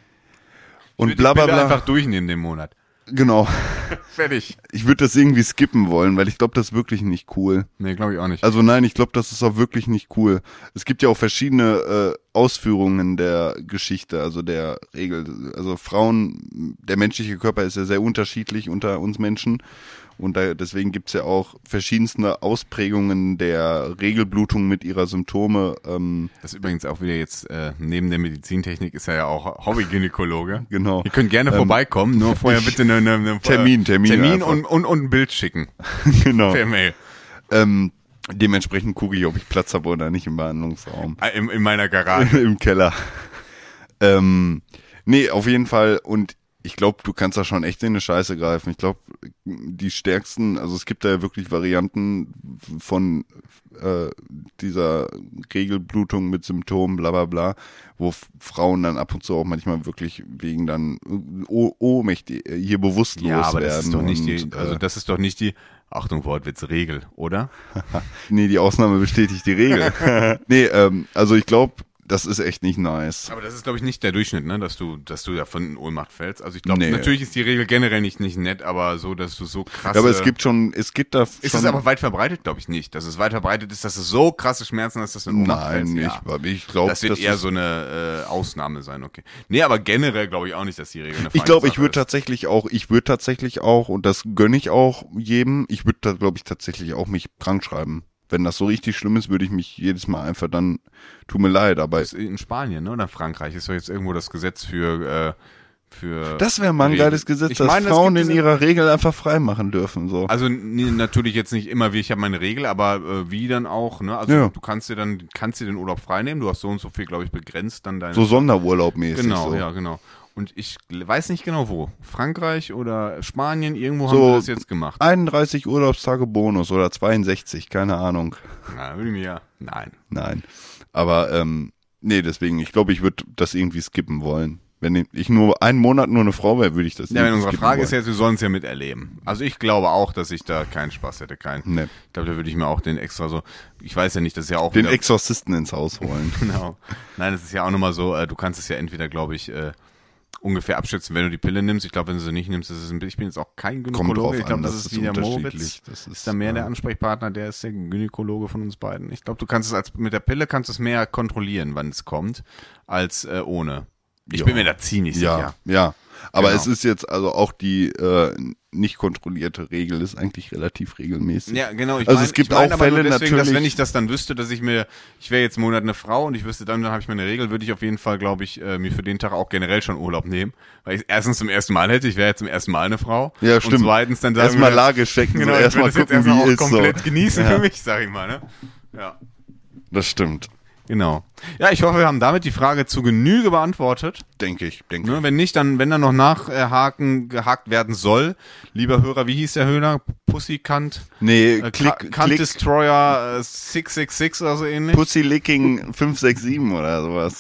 ich bla bla will bla. einfach durchnehmen den Monat. Genau. Fertig. Ich würde das irgendwie skippen wollen, weil ich glaube, das ist wirklich nicht cool. Nee, glaube ich auch nicht. Also nein, ich glaube, das ist auch wirklich nicht cool. Es gibt ja auch verschiedene äh, Ausführungen der Geschichte, also der Regel. Also Frauen, der menschliche Körper ist ja sehr unterschiedlich unter uns Menschen. Und da, deswegen gibt's ja auch verschiedenste Ausprägungen der Regelblutung mit ihrer Symptome. Ähm, Das ist übrigens auch wieder jetzt, äh, neben der Medizintechnik ist er ja auch Hobbygynäkologe. Genau. Ihr könnt gerne Ähm, vorbeikommen, nur vorher bitte eine, eine, eine Termin, Termin Termin einfach. und, und, und ein Bild schicken. genau. Per Mail. Ähm, dementsprechend gucke ich, ob ich Platz habe oder nicht im Behandlungsraum. Äh, In, in meiner Garage. Im Keller. Ähm, nee, auf jeden Fall. Und ich glaube, du kannst da schon echt in eine Scheiße greifen. Ich glaube, die stärksten, also es gibt da ja wirklich Varianten von äh, dieser Regelblutung mit Symptomen, bla bla bla, wo F- Frauen dann ab und zu auch manchmal wirklich wegen dann oh, ohnmächtig hier bewusstlos Ja, aber werden. das ist doch nicht die, und, also äh, das ist doch nicht die, Achtung, Wortwitz, Regel, oder? nee, die Ausnahme bestätigt die Regel. nee, ähm, also ich glaube, das ist echt nicht nice. Aber das ist, glaube ich, nicht der Durchschnitt, ne, dass du, dass du davon in Ohnmacht fällst. Also ich glaube, Nee. natürlich ist die Regel generell nicht, nicht nett, aber so, dass du so krass. Ja, aber es gibt schon, es gibt da Ist schon, es aber weit verbreitet? Glaube ich nicht. Dass es weit verbreitet ist, dass es so krasse Schmerzen hast, dass du in Ohnmacht nein, fällst. nicht. Ja. Aber ich glaube, Das wird eher so eine äh, Ausnahme sein, okay. Nee, aber generell glaube ich auch nicht, dass die Regel eine ich glaube, ich feine würde Sache tatsächlich auch, ich würde tatsächlich auch, und das gönne ich auch jedem, ich würde da, glaube ich, tatsächlich auch mich krank schreiben. Wenn das so richtig schlimm ist, würde ich mich jedes Mal einfach dann, tut mir leid, aber ist. In Spanien, ne, oder Frankreich ist doch jetzt irgendwo das Gesetz für, äh, für. das wäre mal ein Regel. geiles Gesetz, Ich dass meine, das Frauen gibt in es- ihrer Regel einfach frei machen dürfen, so. Also nee, natürlich jetzt nicht immer wie ich habe meine Regel, aber äh, wie dann auch, ne? Also Ja. du kannst dir dann kannst dir den Urlaub freinehmen, du hast so und so viel, glaube ich, begrenzt dann deine So Sonderurlaubmäßig. Genau, so. ja, genau. Und ich weiß nicht genau wo. Frankreich oder Spanien, irgendwo So haben sie das jetzt gemacht. einunddreißig Urlaubstage Bonus oder zweiundsechzig, keine Ahnung. Na, würde ich mir ja. Nein. Nein. Aber, ähm, nee, deswegen, ich glaube, ich würde das irgendwie skippen wollen. Wenn ich nur einen Monat nur eine Frau wäre, würde ich das Ja, wenn irgendwie unsere skippen Frage wollen. ist jetzt, wir sollen es ja miterleben. Also ich glaube auch, dass ich da keinen Spaß hätte, keinen. Nee. Ich glaube, da würde ich mir auch den extra so, ich weiß ja nicht, das ist ja auch Den wieder, Exorzisten ins Haus holen. genau. Nein, das ist ja auch nochmal so, äh, du kannst es ja entweder, glaube ich, äh, ungefähr abschätzen, wenn du die Pille nimmst. Ich glaube, wenn du sie nicht nimmst, ist es ein, ich bin jetzt auch kein Kommt Gynäkologe. drauf Ich glaube, an, das das ist ist wie der unterschiedlich. Moritz. Das ist, Ist da mehr ja. der Ansprechpartner, der ist der Gynäkologe von uns beiden. Ich glaube, du kannst es als mit der Pille kannst du es mehr kontrollieren, wann es kommt, als äh, ohne. Ich Ja. bin mir da ziemlich Ja, sicher. ja. Aber Genau. es ist jetzt, also auch die äh, nicht kontrollierte Regel ist eigentlich relativ regelmäßig. Ja, genau. Ich Also mein, es gibt ich mein auch aber nur Fälle deswegen, dass natürlich- wenn ich das dann wüsste, dass ich mir, ich wäre jetzt einen Monat eine Frau und ich wüsste dann, dann habe ich meine Regel, würde ich auf jeden Fall, glaube ich, äh, mir für den Tag auch generell schon Urlaub nehmen, weil ich erstens zum ersten Mal hätte, ich wäre jetzt zum ersten Mal eine Frau. Ja, stimmt. Und zweitens dann sagen Erstmal wir- Lage checken, Genau, so ich erstmal würde das jetzt gucken, erstmal wie auch ist komplett so. genießen Ja. für mich, sag ich mal, ne? Ja. Das stimmt, Genau. Ja, ich hoffe, wir haben damit die Frage zu Genüge beantwortet. denke ich, denke ich. Ne, wenn nicht, dann, wenn da noch nachhaken, gehakt werden soll, lieber Hörer, wie hieß der Höhler? Pussycunt? Nee, Äh, Klick, Ka- Cunt Klick, Destroyer äh, sechs sechs sechs oder so ähnlich? Pussy Licking fünf sechs sieben oder sowas.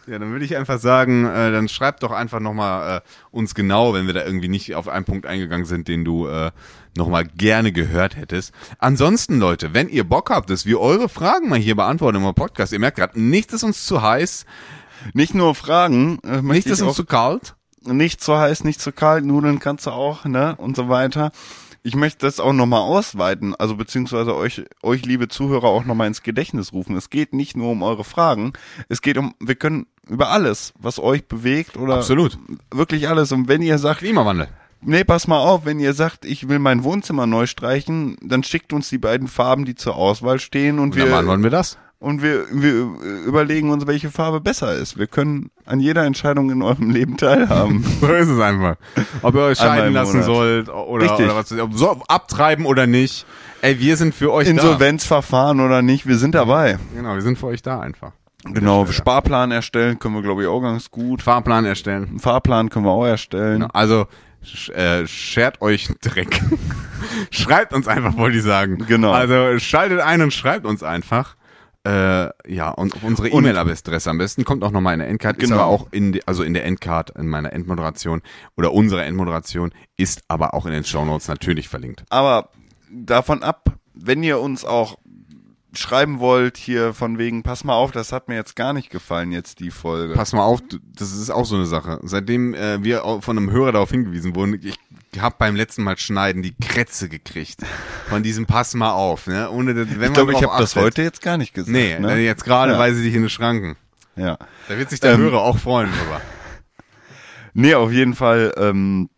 Ja, dann würde ich einfach sagen, äh, dann schreibt doch einfach nochmal äh, uns genau, wenn wir da irgendwie nicht auf einen Punkt eingegangen sind, den du äh, nochmal gerne gehört hättest. Ansonsten, Leute, wenn ihr Bock habt, dass wir eure Fragen mal hier beantworten im Podcast, ihr merkt gerade, nichts ist uns zu heiß, Nicht nur Fragen, äh, nichts ist uns zu kalt. Nicht zu heiß, nicht zu kalt, Nudeln kannst du auch, ne, und so weiter. Ich möchte das auch nochmal ausweiten, also beziehungsweise euch, euch liebe Zuhörer auch nochmal ins Gedächtnis rufen. Es geht nicht nur um eure Fragen, es geht um, wir können über alles, was euch bewegt oder Absolut. wirklich alles. Und wenn ihr sagt, Klimawandel. nee, pass mal auf, wenn ihr sagt, ich will mein Wohnzimmer neu streichen, dann schickt uns die beiden Farben, die zur Auswahl stehen und, Und dann wir machen wir das. und wir, wir überlegen uns, welche Farbe besser ist. Wir können an jeder Entscheidung in eurem Leben teilhaben. So ist es einfach. Ob ihr euch Einmal scheiden im lassen Monat. sollt oder, Richtig. oder was, ob so abtreiben oder nicht. Ey, wir sind für euch Insolvenzverfahren oder nicht, wir sind dabei. da. Genau, wir sind für euch da einfach. Genau, Stelle. Sparplan erstellen können wir, glaube ich, auch ganz gut. Fahrplan erstellen. Einen Fahrplan können wir auch erstellen. Genau. Also, sch- äh, schert euch einen Dreck. Schreibt uns einfach, wollte ich sagen. Genau. Also, schaltet ein und schreibt uns einfach. Äh, ja, und auf unsere Und- E-Mail-Adresse am besten kommt auch nochmal in der Endcard, ist Genau. aber auch in, die, also in der Endcard, in meiner Endmoderation oder unserer Endmoderation, ist aber auch in den Shownotes natürlich verlinkt. Aber davon ab, wenn ihr uns auch schreiben wollt, hier von wegen, pass mal auf, das hat mir jetzt gar nicht gefallen, jetzt die Folge. Pass mal auf, du- das ist auch so eine Sache. Seitdem äh, wir auch von einem Hörer darauf hingewiesen wurden, ich habe beim letzten Mal schneiden die Krätze gekriegt von diesem Pass mal auf. Ne? Ohne, dass- wenn ich glaube, man ich drauf habe das achtet. heute jetzt gar nicht gesagt. Nee, ne? jetzt gerade Ja. weise ich dich in den Schranken. Ja. Da wird sich der Ähm, Hörer auch freuen drüber. Nee, auf jeden Fall ähm,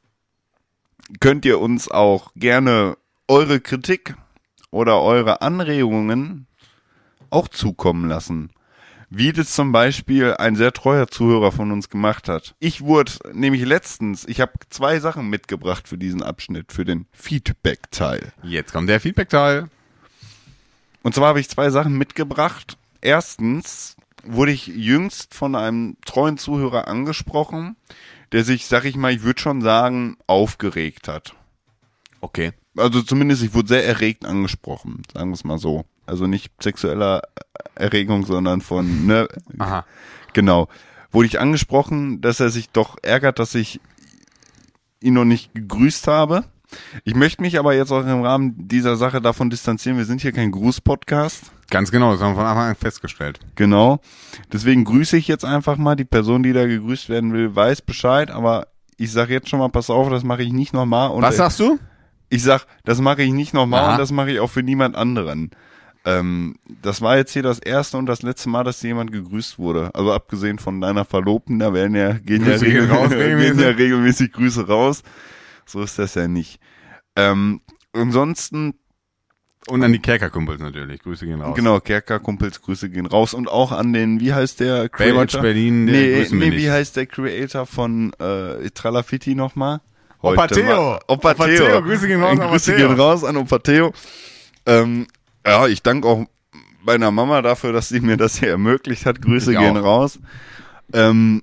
könnt ihr uns auch gerne eure Kritik oder eure Anregungen auch zukommen lassen. Wie das zum Beispiel ein sehr treuer Zuhörer von uns gemacht hat. Ich wurde nämlich letztens, ich habe zwei Sachen mitgebracht für diesen Abschnitt, für den Feedback-Teil. Jetzt kommt der Feedback-Teil. Und zwar habe ich zwei Sachen mitgebracht. Erstens wurde ich jüngst von einem treuen Zuhörer angesprochen, der sich, sag ich mal, ich würde schon sagen, aufgeregt hat. Okay. Also zumindest, ich wurde sehr erregt angesprochen, sagen wir es mal so. Also nicht sexueller Erregung, sondern von, ne, Aha. genau. Wurde ich angesprochen, dass er sich doch ärgert, dass ich ihn noch nicht gegrüßt habe. Ich möchte mich aber jetzt auch im Rahmen dieser Sache davon distanzieren, wir sind hier kein Gruß-Podcast. Ganz genau, das haben wir von Anfang an festgestellt. Genau. Deswegen grüße ich jetzt einfach mal. Die Person, die da gegrüßt werden will, weiß Bescheid, aber ich sage jetzt schon mal, pass auf, das mache ich nicht nochmal. Und Was sagst du? Ich sag, das mache ich nicht nochmal Aha. und das mache ich auch für niemand anderen. Ähm, das war jetzt hier das erste und das letzte Mal, dass jemand gegrüßt wurde. Also abgesehen von deiner Verlobten, da werden ja, gehen ja, Grüße gehen regel- raus, gehen regelmäßig. ja regelmäßig Grüße raus. So ist das ja nicht. Ähm, ansonsten, Und an die Kerkerkumpels natürlich. Grüße gehen raus. genau, Kerker-Kumpels, Grüße gehen raus und auch an den, wie heißt der Creator? Baywatch Berlin, der Nee, grüßen wir nee, nicht. wie heißt der Creator von äh, Tralafitti nochmal? Opa Heute Theo. mal- Opa Opa Theo. Theo, Grüße gehen raus an Opa Grüße Theo. gehen raus an Opa Theo. Ähm, ja, ich danke auch meiner Mama dafür, dass sie mir das hier ermöglicht hat. Grüße Ich gehen auch. raus. Ähm,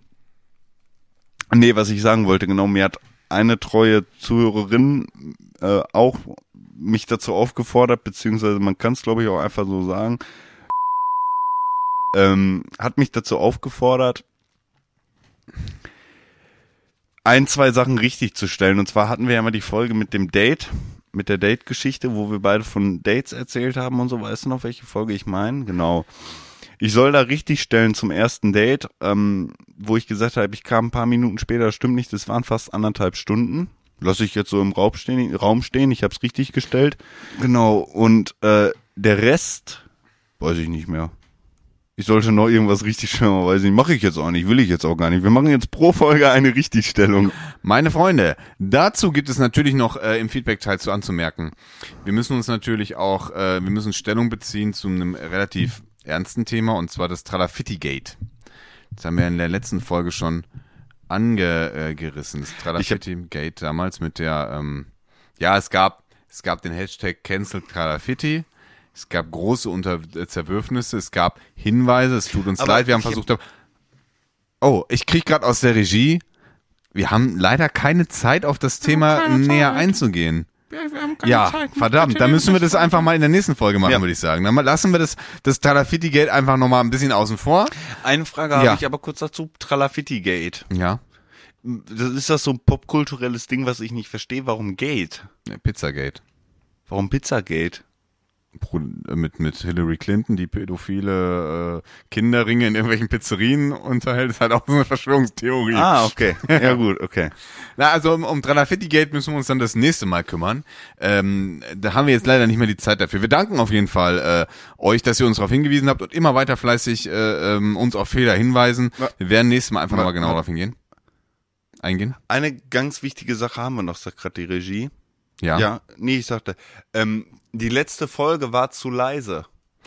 nee, was ich sagen wollte, genau, mir hat eine treue Zuhörerin äh, auch mich dazu aufgefordert, beziehungsweise man kann es, glaube ich, auch einfach so sagen, ähm, hat mich dazu aufgefordert, ein, zwei Sachen richtig zu stellen. Und zwar hatten wir ja mal die Folge mit dem Date, mit der Date-Geschichte, wo wir beide von Dates erzählt haben und so. Weißt du noch, welche Folge ich meine? Genau. Ich soll da richtig stellen zum ersten Date, ähm, wo ich gesagt habe, ich kam ein paar Minuten später, das stimmt nicht, das waren fast anderthalb Stunden. Lass ich jetzt so im Raum stehen, Raum stehen, ich habe es richtig gestellt. Genau, und äh, der Rest, weiß ich nicht mehr. Ich sollte noch irgendwas richtig stellen, aber weiß ich nicht, mache ich jetzt auch nicht, will ich jetzt auch gar nicht. Wir machen jetzt pro Folge eine Richtigstellung. Meine Freunde, dazu gibt es natürlich noch äh, im Feedback-Teil zu anzumerken. Wir müssen uns natürlich auch, äh, wir müssen Stellung beziehen zu einem relativ ernsten Thema, und zwar das Tralafitti-Gate. Das haben wir in der letzten Folge schon angerissen. Das Tralafitti-Gate damals mit der, ähm, ja, es gab, es gab den Hashtag Cancel Tralafitti. Es gab große Unter Zerwürfnisse, es gab Hinweise, es tut uns Aber leid, wir haben ich- versucht, oh, ich krieg gerade aus der Regie, wir haben leider keine Zeit, auf das Thema näher einzugehen. Ja, wir haben keine Ja, Zeit. verdammt, dann müssen wir das einfach mal in der nächsten Folge machen, Ja. würde ich sagen. Dann lassen wir das, das Tralafitti-Gate einfach nochmal ein bisschen außen vor. Eine Frage Ja. habe ich aber kurz dazu. Tralafitti-Gate. Ja. Das ist das so ein popkulturelles Ding, was ich nicht verstehe. Warum Gate? Pizzagate. Warum Pizzagate? Pro- Mit, mit Hillary Clinton, die pädophile äh, Kinderringe in irgendwelchen Pizzerien unterhält, ist halt auch so eine Verschwörungstheorie. Ah, okay. Ja gut, okay. Na, also um, um Tralafitti-Gate müssen wir uns dann das nächste Mal kümmern. Ähm, da haben wir jetzt leider nicht mehr die Zeit dafür. Wir danken auf jeden Fall äh, euch, dass ihr uns darauf hingewiesen habt und immer weiter fleißig äh, ähm, uns auf Fehler hinweisen. Ja. Wir werden nächstes Mal einfach Ja. nochmal genau darauf hingehen. Eingehen? Eine ganz wichtige Sache haben wir noch, sagt gerade die Regie. Ja. Ja, nee, ich sagte, ähm, die letzte Folge war zu leise.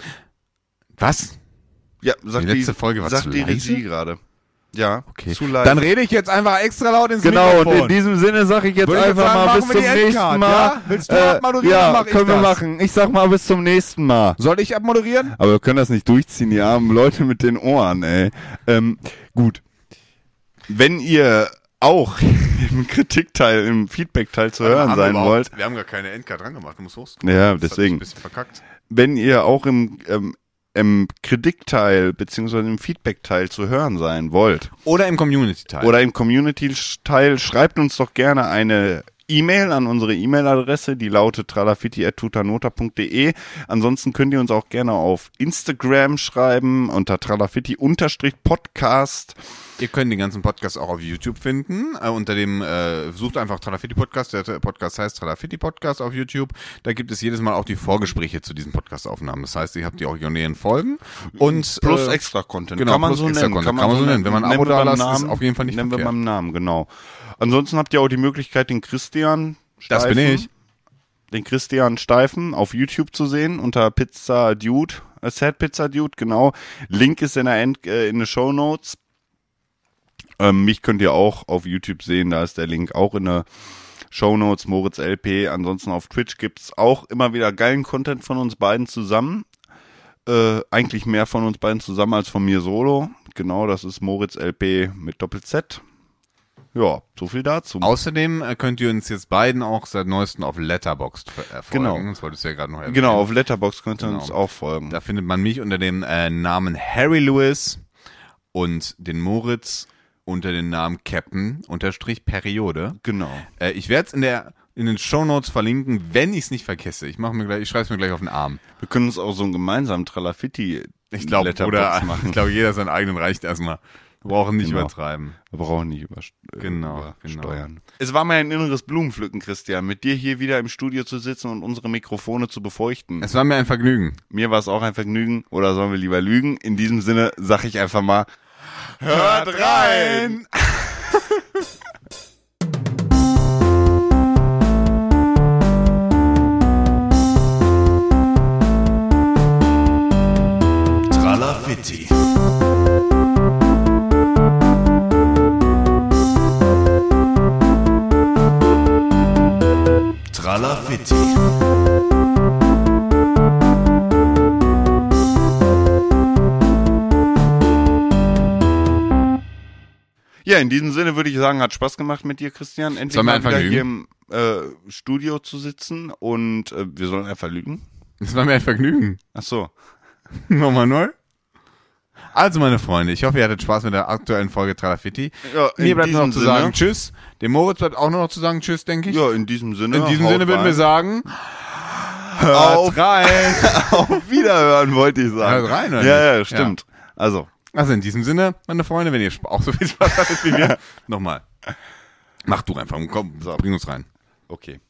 Was? Ja, sagt Die letzte Folge war sagt zu die leise? Regie gerade. Ja, Okay. zu leise. Dann rede ich jetzt einfach extra laut ins Genau, und Mikrofon. in diesem Sinne sage ich jetzt Würde ich jetzt einfach sagen, mal machen bis wir zum die nächsten Endcard, Mal. ja? Willst du abmoderieren, ja, dann mach ich können wir das. machen. Ich sag mal bis zum nächsten Mal. Soll ich abmoderieren? Aber wir können das nicht durchziehen, die armen Leute mit den Ohren, ey. Ähm, gut. Wenn ihr auch im Kritikteil, im Feedbackteil zu hören Haben wir sein überhaupt- wollt, Wir haben gar keine Endcard dran gemacht, du musst hochscrollen. Ja, Das hat deswegen. mich ein bisschen verkackt. wenn ihr auch im, ähm, im Kritikteil beziehungsweise im Feedbackteil zu hören sein wollt Oder im Community-Teil. oder im Community-Teil, schreibt uns doch gerne eine E-Mail an unsere E-Mail-Adresse, die lautet tralafitti at tutanota punkt de. Ansonsten könnt ihr uns auch gerne auf Instagram schreiben unter tralafitti-podcast. Ihr könnt den ganzen Podcast auch auf YouTube finden. Äh, unter dem, äh, sucht einfach Tralafitti Podcast. Der Podcast heißt Tralafitti Podcast auf YouTube. Da gibt es jedes Mal auch die Vorgespräche zu diesen Podcast-Aufnahmen. Das heißt, ihr habt die originären Folgen und Plus äh, extra Content. genau, kann man plus so extra nennen. Content. Kann man so nennen. Wenn man ein Abo Nennen wir da beim lasst, ist Namen- auf jeden Fall nicht Nennen wir verkehrt. beim Namen, genau. Ansonsten habt ihr auch die Möglichkeit, den Christian Das bin Steifen- ich. den Christian Steifen auf YouTube zu sehen unter Pizza Dude, äh, Sad Pizza Dude, genau. Link ist in der End, äh, in den Shownotes. Ähm, mich könnt ihr auch auf YouTube sehen, da ist der Link auch in der Shownotes, Moritz L P. Ansonsten auf Twitch gibt's auch immer wieder geilen Content von uns beiden zusammen. Äh, eigentlich mehr von uns beiden zusammen als von mir solo. Genau, das ist Moritz L P mit Doppel-Z. Ja, so viel dazu. Außerdem äh, könnt ihr uns jetzt beiden auch seit neuestem auf Letterboxd ver- äh, folgen. Genau. Das wolltest du ja gerade noch erwähnen. Genau, auf Letterboxd könnt ihr Genau. uns auch folgen. Da findet man mich unter dem äh, Namen Harry Lewis und den Moritz unter dem Namen Captain unterstrich Periode. Genau. Äh, ich werde es in der in den Shownotes verlinken, wenn ich es nicht vergesse. Ich mache mir gleich, ich schreibe es mir gleich auf den Arm. Wir können uns auch so einen gemeinsamen Tralafitti Ich glaube, Letterbox oder machen. ich glaube, jeder seinen eigenen reicht erstmal. Wir brauchen nicht Genau. übertreiben. Wir brauchen nicht überst äh, Genau, übersteuern. Es war mir ein inneres Blumenpflücken, Christian, mit dir hier wieder im Studio zu sitzen und unsere Mikrofone zu befeuchten. Es war mir ein Vergnügen. Mir war es auch ein Vergnügen, oder sollen wir lieber lügen? In diesem Sinne sag ich einfach mal, Hört rein! Tralafitti. Tralafitti. ja, in diesem Sinne würde ich sagen, hat Spaß gemacht mit dir, Christian. Endlich war mir mal ein wieder Vergnügen. hier im äh, Studio zu sitzen und äh, wir sollen einfach lügen. Es war mir ein Vergnügen. Ach so. Nochmal neu. Also, meine Freunde, ich hoffe, ihr hattet Spaß mit der aktuellen Folge Tralafitti. Ja, in Mir bleibt nur noch diesem zu sagen Sinne- Tschüss. Dem Moritz bleibt auch nur noch zu sagen Tschüss, denke ich. Ja, in diesem Sinne. In diesem haut Sinne würden wir rein. sagen, Auf- hört rein. Auf Wiederhören, wollte ich sagen. Hört rein, oder Ja, ja, nicht? stimmt. Also, Also in diesem Sinne, meine Freunde, wenn ihr auch so viel Spaß hattet wie wir, nochmal. Mach du einfach und komm, bring uns rein. okay.